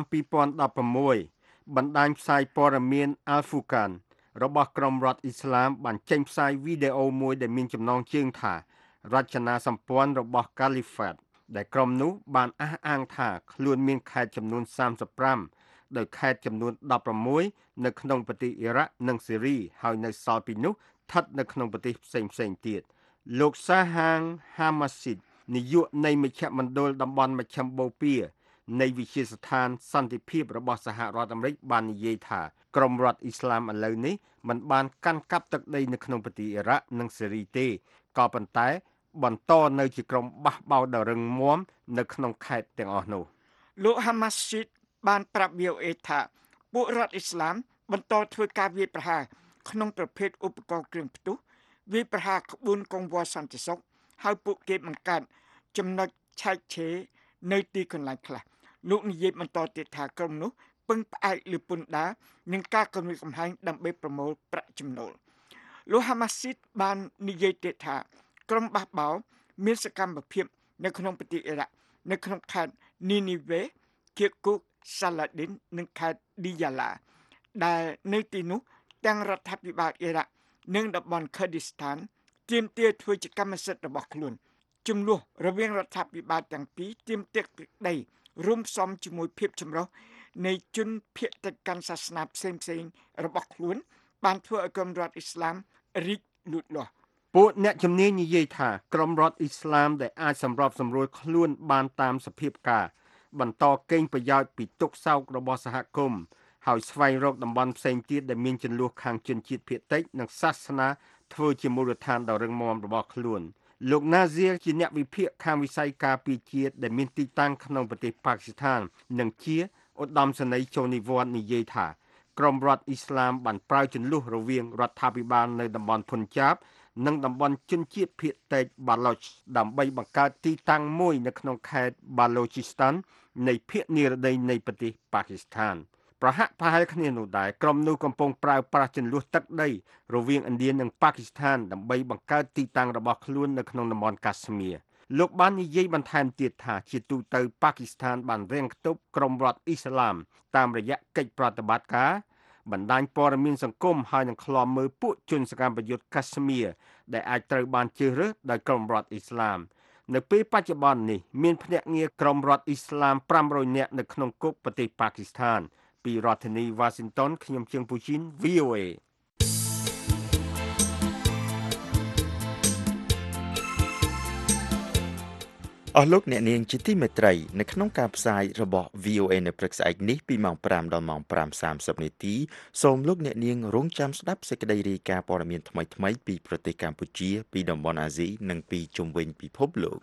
D: 2016បណ្ដាញផ្សាយព័ត៌មាន Al-Furqan របស់ក្រុមរដ្ឋអ៊ីស្លាមបានចេញផ្សាយវីដេអូមួយដែលមានចំណងជើងថារចនាសម្ព័ន្ធរបស់ Caliphate ដែលក្រុមនោះបានអះអាងថាខ្លួនមានខេត្តចំនួន35ដោយខេត្តចំនួន16នៅក្នុងប្រទេសអ៊ីរ៉ាក់និងស៊េរីហើយនៅសល់ពីនោះស្ថិតនៅក្នុងប្រទេសផ្សេងៗទៀតលោកសាហាងហាម៉ាស៊ីតនាយកនៃមជ្ឈមណ្ឌលតំបន់មជ្ឈមបូព៌ានៃវិទ្យាស្ថានសន្តិភាពរបស់សហរដ្ឋអាមេរិកបាននិយាយថាក្រុមរដ្ឋអ៊ីស្លាមឥឡូវនេះមិនបានកាន់កាប់ទឹកដីនៅក្នុងប្រទេសអ៊ីរ៉ាក់និងស៊េរីទេក៏ប៉ុន្តែបន្តនៅជាក្រុមបះបោរដ៏រឹងមាំនៅក្នុងខេត្តទាំងអស់នោះ
U: លោកហាម៉ាស៊ីតបានប្រាប់ VOA ថាពួករដ្ឋអ៊ីស្លាមបន្តធ្វើការវាយប្រហារក្នុងប្រភេទឧបករណ៍គ្រឿងផ្ទុះវាយប្រហារក្បួនកង្វល់សន្តិសុខហើយពួកគេបង្កើតចំណុចឆែកឆេរនៅទីកន្លែងខ្លះលោកនិយាយបន្តទៀតថាក្រុមនោះពឹងផ្អែកលើពន្ធដារនិងការគំរាមកំហែងដើម្បីប្រមូលប្រាក់ចំណូលលោកហាម៉ាស៊ីតបាននិយាយទៀតថាក្រុមបះបោរមានសកម្មភាពនៅក្នុងប្រទេសអ៊ីរ៉ាក់នៅក្នុងខេត្តនីនីវេគៀកូកសាឡាឌីននិងខេត្តឌីយ៉ាឡាដែលនៅទីនោះទាំងរដ្ឋាភិបាលអ៊ីរ៉ាក់និងតំបន់ខឺឌីស្ថានទាមទារធ្វើជាកម្មសិទ្ធិរបស់ខ្លួនជំនួសរវាងរដ្ឋាភិបាលទាំងពីរទាមទារដីរួមផ្សំជាមួយភាពចម្រុះនៃជនភាគតិចកាន់សាសនាផ្សេងៗរបស់ខ្លួនបានធ្វើឲ្យក្រុមរដ្ឋអ៊ីស្លាមរីកលូតលាស់
D: ពួកអ្នកជំនាញនិយាយថាក្រុមរដ្ឋអ៊ីស្លាមដែលអាចសម្របសម្រួលខ្លួនបានតាមសភាពការបន្តកេងប្រយោជន៍ពីទុកសោករបស់សហគមន៍ហើយស្វែងរកតំបន់ផ្សេងទៀតដែលមានជម្លោះខាងជនជាតិភាគតិចនិងសាសនាធ្វើជាមូលដ្ឋានដ៏រឹងមាំរបស់ខ្លួនលោកណាហ្សៀជាអ្នកវិភាគខាងវិស័យការពារជាតិដែលមានទីតាំងក្នុងប្រទេសប៉ាគីស្ថាននិងជាឧត្តមសេនីយ៍ជូនីវ៉ាន់និយាយថាក្រុមរដ្ឋអ៊ីស្លាមបានប្រើជន្លោះរវាងរដ្ឋាភិបាលនៅតំបន់ភុនចាបនិងតំបន់ជនជាតិភាគតិចបាឡូចដើម្បីបង្កើតទីតាំងមួយនៅក្នុងខេត្តបាឡូជីស្តាននៃភាគនិរតីនៃប្រទេសប៉ាគីស្ថានប្រហាក់ប្រហែលគ្នានោះដែរក្រុមនោះកំពុងប្រើប្រាស់ជន្លោះទឹកដីរវាងឥណ្ឌានិងប៉ាគីស្ថានដើម្បីបង្កើតទីតាំងរបស់ខ្លួននៅក្នុងតំបន់កាស្មៀរលោកបាននិយាយបន្ថែមទៀតថាជាទូទៅប៉ាគីស្ថានបានរាំងខ្ទប់ក្រុមរដ្ឋអ៊ីស្លាមតាមរយៈកិច្ចប្រតិបត្តិការបណ្ដាញព័ត៌មានសង្គមហើយនឹងឃ្លាំមើលពួកជនសកម្មប្រយុទ្ធកាស្មៀរដែលអាចត្រូវបានជ្រើសរើសដោយក្រុមរដ្ឋអ៊ីស្លាមនៅពេលបច្ចុប្បន្ននេះមានភ្នាក់ងារក្រុមរដ្ឋអ៊ីស្លាម500នាក់នៅក្នុងគុកប្រទេសប៉ាគីស្ថានពីរដ្ឋធានី Washington ខ្ញុំជើងពូជីន VOA
C: អស់លោកអ្នកនាងជាទីមេត្រីនៅក្នុងការផ្សាយរបស់ VOA នៅព្រឹកស្អែកនេះពីម៉ោង5ដល់ម៉ោង 5:30 នាទីសូមលោកអ្នកនាងរងចាំស្ដាប់សេចក្តីរាយការណ៍ព័ត៌មានថ្មីៗពីប្រទេសកម្ពុជាពីតំបន់អាស៊ីនិងពីជុំវិញពិភពលោក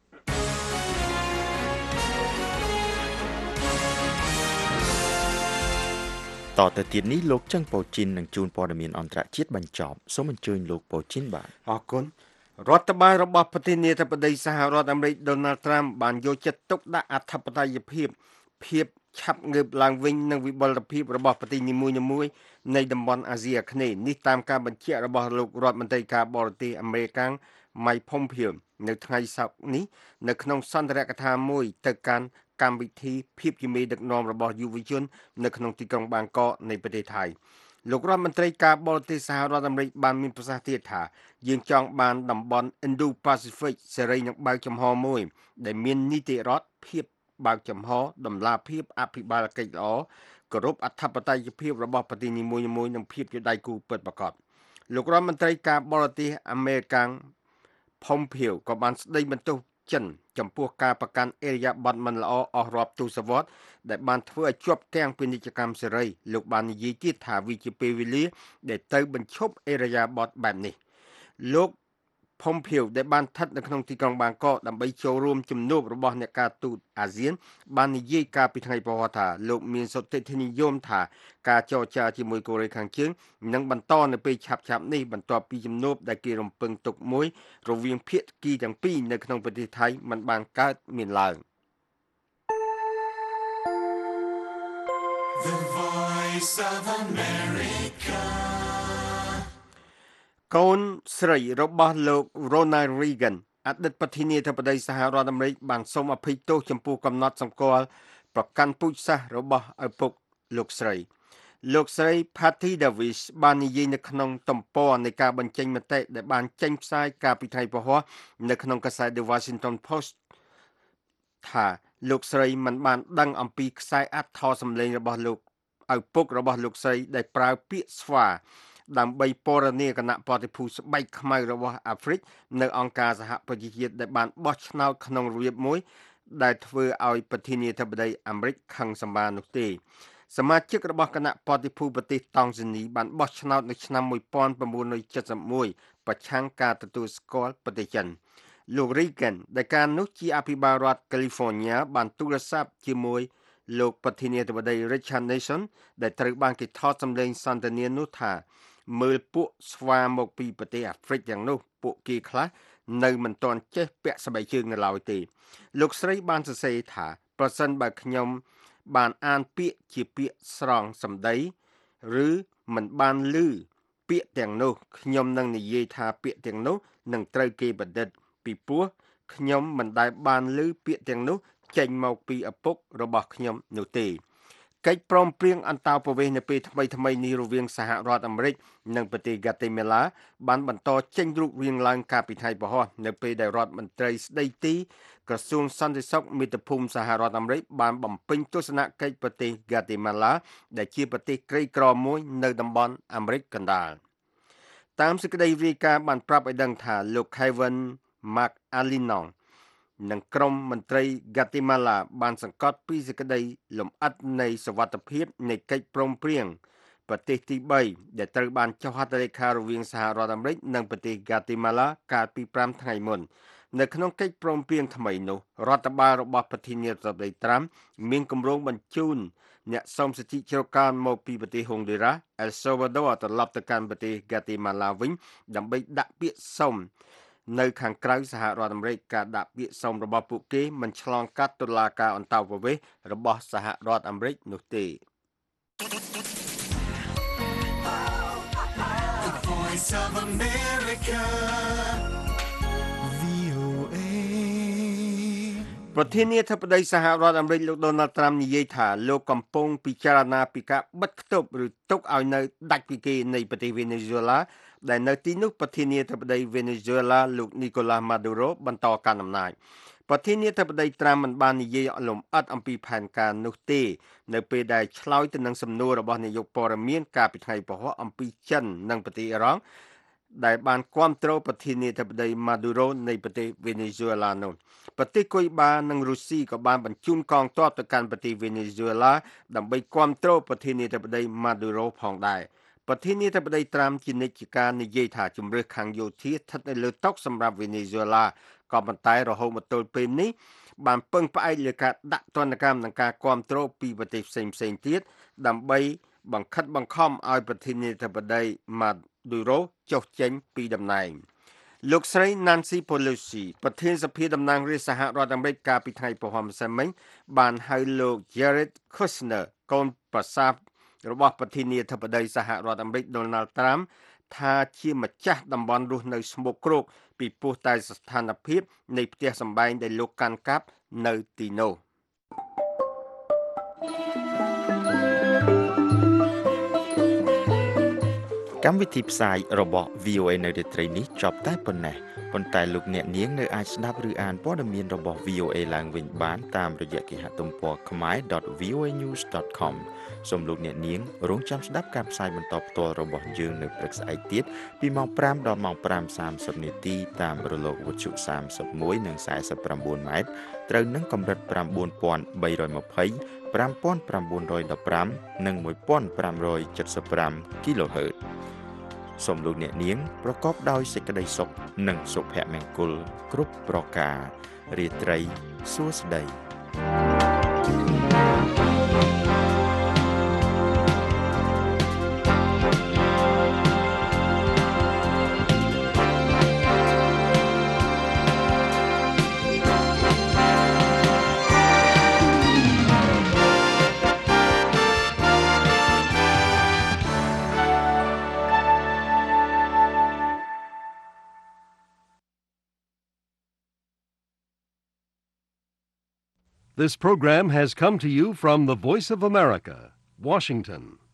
C: តទៅទៀតនេះលោកចឹងប៉ូជីននឹងជួនព័ត៌មានអន្តរជាតិបញ្ចប់សូមអញ្ជើញលោកប៉ូជីនបាទ
D: អរគុណរដ្ឋបាលរបស់ប្រធានាធិបតីសហរដ្ឋអាមេរិក Donald Trump បានយកចិត្តទុកដាក់អធិបតេយ្យភាពឆាប់ងើបឡើងវិញនិងវិបុលភាពរបស់ប្រទេសនីមួយៗនៃតំបន់អាស៊ីអាគ្នេយ៍នេះតាមការបញ្ជាក់របស់លោករដ្ឋមន្ត្រីការបរទេសអាមេរិក Mike Pompeo នៅថ្ងៃសៅរ៍នេះនៅក្នុងសន្ទរកថាមួយទៅកាន់កម្មវិធីភាពជាមេដឹកនាំរបស់យុវជននៅក្នុងទីក្រុងបាងកកនៃប្រទេសថៃលោករដ្ឋមន្ត្រីការបរទេសសហរដ្ឋអាមេរិកបានមានប្រសាសន៍ទៀតថាយើងចង់បានតំបន់ Indo-Pacific សេរីនិងបើកចំហមួយដែលមាននីតិរដ្ឋភាពបើកចំហតម្លាភាពអភិបាលកិច្ចល្អគោរពអធិបតេយ្យភាពរបស់ប្រទេសនីមួយៗនិងភាពជាដៃគូពិតប្រាកដលោករដ្ឋមន្ត្រីការបរទេសអាមេរិក Pompeo ក៏បានស្ដីបន្ទោសចិនចំពោះការប្រកាន់អេរយាប័តមិនល្អអស់រាប់ទសវត្សរ៍ដែលបានធ្វើឲ្យជាប់គាំងពាណិជ្ជកម្មសេរីលោកបាននិយាយទៀតថាវាជាពេលវេលាដែលត្រូវបញ្ឈប់អេរយាប័តបែបនេះលោក Pompeo ដែលបានស្ថិតនៅក្នុងទីក្រុងបាងកកដើម្បីចូលរួមជំនួបរបស់អ្នកការទូតអាស៊ានបាននិយាយកាលពីថ្ងៃព្រហស្បតិ៍ថាលោកមានសតិធិនិយមថាការចរចាជាមួយកូរ៉េខាងជើងនឹងបន្តនៅពេលឆាប់ៗនេះបន្ទាប់ពីជំនួបដែលគេរំពឹងទុកមួយរវាងភាគីទាំងពីរនៅក្នុងប្រទេសថៃមិនបានកើតមានឡើង
B: The Voice of America
D: កូនស្រីរបស់លោក Ronald Reagan អតីតប្រធានាធិបតីសហរដ្ឋអាមេរិកបានសូមអភ័យទោសចំពោះកំណត់សម្គាល់ប្រកាន់ពូជសាសន៍របស់ឪពុកលោកស្រី Patty Davis បាននិយាយនៅក្នុងទំព័រនៃការបញ្ចេញមតិដែលបានចេញផ្សាយកាលពីថ្ងៃពហុនៅក្នុងកាសែត The Washington Post ថាលោកស្រីមិនបានដឹងអំពីខ្សែអត្ថសម្លេងរបស់លោកឪពុករបស់លោកស្រីដែលប្រើពាក្យស្វាដើម្បីពណ៌នាគណៈបដិភូស្បែកខ្មៅរបស់អាហ្វ្រិកនៅអង្គការសហប្រជាជាតិដែលបានបោះឆ្នោតក្នុងរបៀបមួយដែលធ្វើឲ្យប្រធានាធិបតីអាមេរិកខឹងសម្បានោះទេសមាជិករបស់គណៈបដិភូប្រទេសតង់សានីបានបោះឆ្នោតនៅឆ្នាំ1971ប្រឆាំងការទទួលស្គាល់ប្រទេសចិនលោក Reagan ដែលកាលនោះជាអភិបាលរដ្ឋ California បានទូរស័ព្ទជាមួយលោកប្រធានាធិបតី Richard Nixon ដែលត្រូវបានគេថតសម្លេងសន្ទនានោះថាមើលពួកស្វាមកពីប្រទេសអាហ្វ្រិកយ៉ាងនោះពួកគេខ្លះនៅមិនទាន់ចេះពាក់ស្បែកជើងនៅឡើយទេលោកស្រីបានសរសេរថាប្រសិនបើខ្ញុំបានអានពាក្យជាពាក្យស្រង់សម្ដីឬមិនបានឮពាក្យទាំងនោះខ្ញុំនឹងនិយាយថាពាក្យទាំងនោះនឹងត្រូវគេបណ្ឌិតពីព្រោះខ្ញុំមិនដែលបានឮពាក្យទាំងនោះចេញមកពីឪពុករបស់ខ្ញុំនោះទេកិច្ចព្រមព្រៀងអន្តោប្រវេសន៍នៅពេលថ្មីៗនេះរវាងសហរដ្ឋអាមេរិកនិងប្រទេសហ្គាតេម៉ាឡាបានបន្តចេញរូបរាងឡើងកាលពីថ្ងៃពហុនៅពេលដែលរដ្ឋមន្ត្រីស្ដីទីក្រសួងសន្តិសុខមាតុភូមិសហរដ្ឋអាមេរិកបានបំពេញទស្សនកិច្ចប្រទេសហ្គាតេម៉ាឡាដែលជាប្រទេសក្រីក្រមួយនៅតំបន់អាមេរិកកណ្ដាលតាមសេចក្តីរាយការណ៍បានប្រាប់ឲ្យដឹងថាលោក Kevin McAleenan និងក្រុមមន្ត្រីហ្គាតេម៉ាឡាបានសង្កត់ពីសេចក្តីលម្អិតនៃសុវត្ថិភាពនៃកិច្ចព្រមព្រៀងប្រទេសទី3ដែលត្រូវបានចុះហត្ថលេខារវាងសហរដ្ឋអាមេរិកនិងប្រទេសហ្គាតេម៉ាឡាកាលពី5ថ្ងៃមុននៅក្នុងកិច្ចព្រមព្រៀងថ្មីនោះរដ្ឋបាលរបស់ប្រធានាធិបតីត្រាំមានគម្រោងបញ្ជូនអ្នកសុំសិទ្ធិជ្រកកោនមកពីប្រទេសហុងឌុយរ៉ាអែលសាវ៉ាដូត្រឡប់ទៅកាន់ប្រទេសហ្គាតេម៉ាឡាវិញដើម្បីដាក់ពាក្យសុំនៅខាងក្រៅសហរដ្ឋអាមេរិកការដាក់ពាក្យសុំរបស់ពួកគេមិនឆ្លងកាត់តុលាការអន្តោប្រវេសន៍របស់សហរដ្ឋអាមេរិកនោះទេប្រធានាធិបតីសហរដ្ឋអាមេរិកលោក Donald Trump និយាយថាលោកកំពុងពិចារណាពីការបិទគប់ឬទុកឲ្យនៅដាច់ពីគេនៃប្រទេស Venezuela ដែលនៅទីនោះប្រធានាធិបតី Venezuela លោក Nicolas Maduro បន្តកាន់អំណាចប្រធានាធិបតី Trump មិនបាននិយាយលម្អិតអំពីផែនការនោះទេនៅពេលដែលឆ្លើយទៅនឹងសំណួររបស់នាយកព័ត៌មានកាលពីថ្ងៃពហុអំពីចិននិងប្រទេសអ៊ីរ៉ង់ដែលបានគាំទ្រប្រធានាធិបតី Maduro នៃប្រទេស Venezuela នោះប្រទេសគុយបានិងរុស្ស៊ីក៏បានបញ្ជូនកងទ័ពទៅកាន់ប្រទេស Venezuela ដើម្បីគាំទ្រប្រធានាធិបតី Maduro ផងដែរប្រធានាធិបតី Trump ជានិច្ចការនិយាយថាជំរឿសខាងយោធាស្ថិតនៅលើតុសម្រាប់ Venezuela ក៏ប៉ុន្តែរហូតមកទល់ពេលនេះបានពឹងផ្អែកលើការដាក់ទណ្ឌកម្មនិងការគាំទ្រពីប្រទេសផ្សេងៗទៀតដើម្បីបង្ខិតបង្ខំឲ្យប្រធានាធិបតី Maduro ចុះចេញពីតំណែងលោកស្រី Nancy Pelosi ប្រធានសភាតំណាងរាស្ត្រសហរដ្ឋអាមេរិកកាលពីថ្ងៃពហុម្សិលមិញបានហៅលោក Jared Kushner កូនប្រសារបស់ប្រធានាធិបតីសហរដ្ឋអាមេរិក Donald Trump ថាជាម្ចាស់តំបន់រស់នៅស្មុគគ្រោកពីព្រោះតែស្ថានភាពនៃផ្ទះសម្បែងដែលលោកកាន់កាប់នៅទីនោះ
C: កម្មវិធីផ្សាយរបស់ VOA នៅរាត្រីនេះចប់តែប៉ុណ្ណេះប៉ុន្តែលោកអ្នកនាងនៅអាចស្ដាប់ឬអានព័ត៌មានរបស់ VOA ឡើងវិញបានតាមរយៈគេហទំព័រ khmer.voanews.com សូមលោកអ្នកនាងរងចាំស្ដាប់ការផ្សាយបន្តផ្ទាល់របស់យើងនៅព្រឹកស្អែកទៀតពីម៉ោង5ដល់ម៉ោង 5:30 នាទីតាមរលកវិទ្យុ31និង49ម៉ែត្រត្រូវនឹងកម្រិត 9320 5915 និង 1575 kHz សូមលោកអ្នកនាងប្រកបដោយសេចក្តីសុខនិងសុភមង្គលគ្រប់ប្រការរាត្រីសួស្តី
A: This program has come to you from the Voice of America, Washington.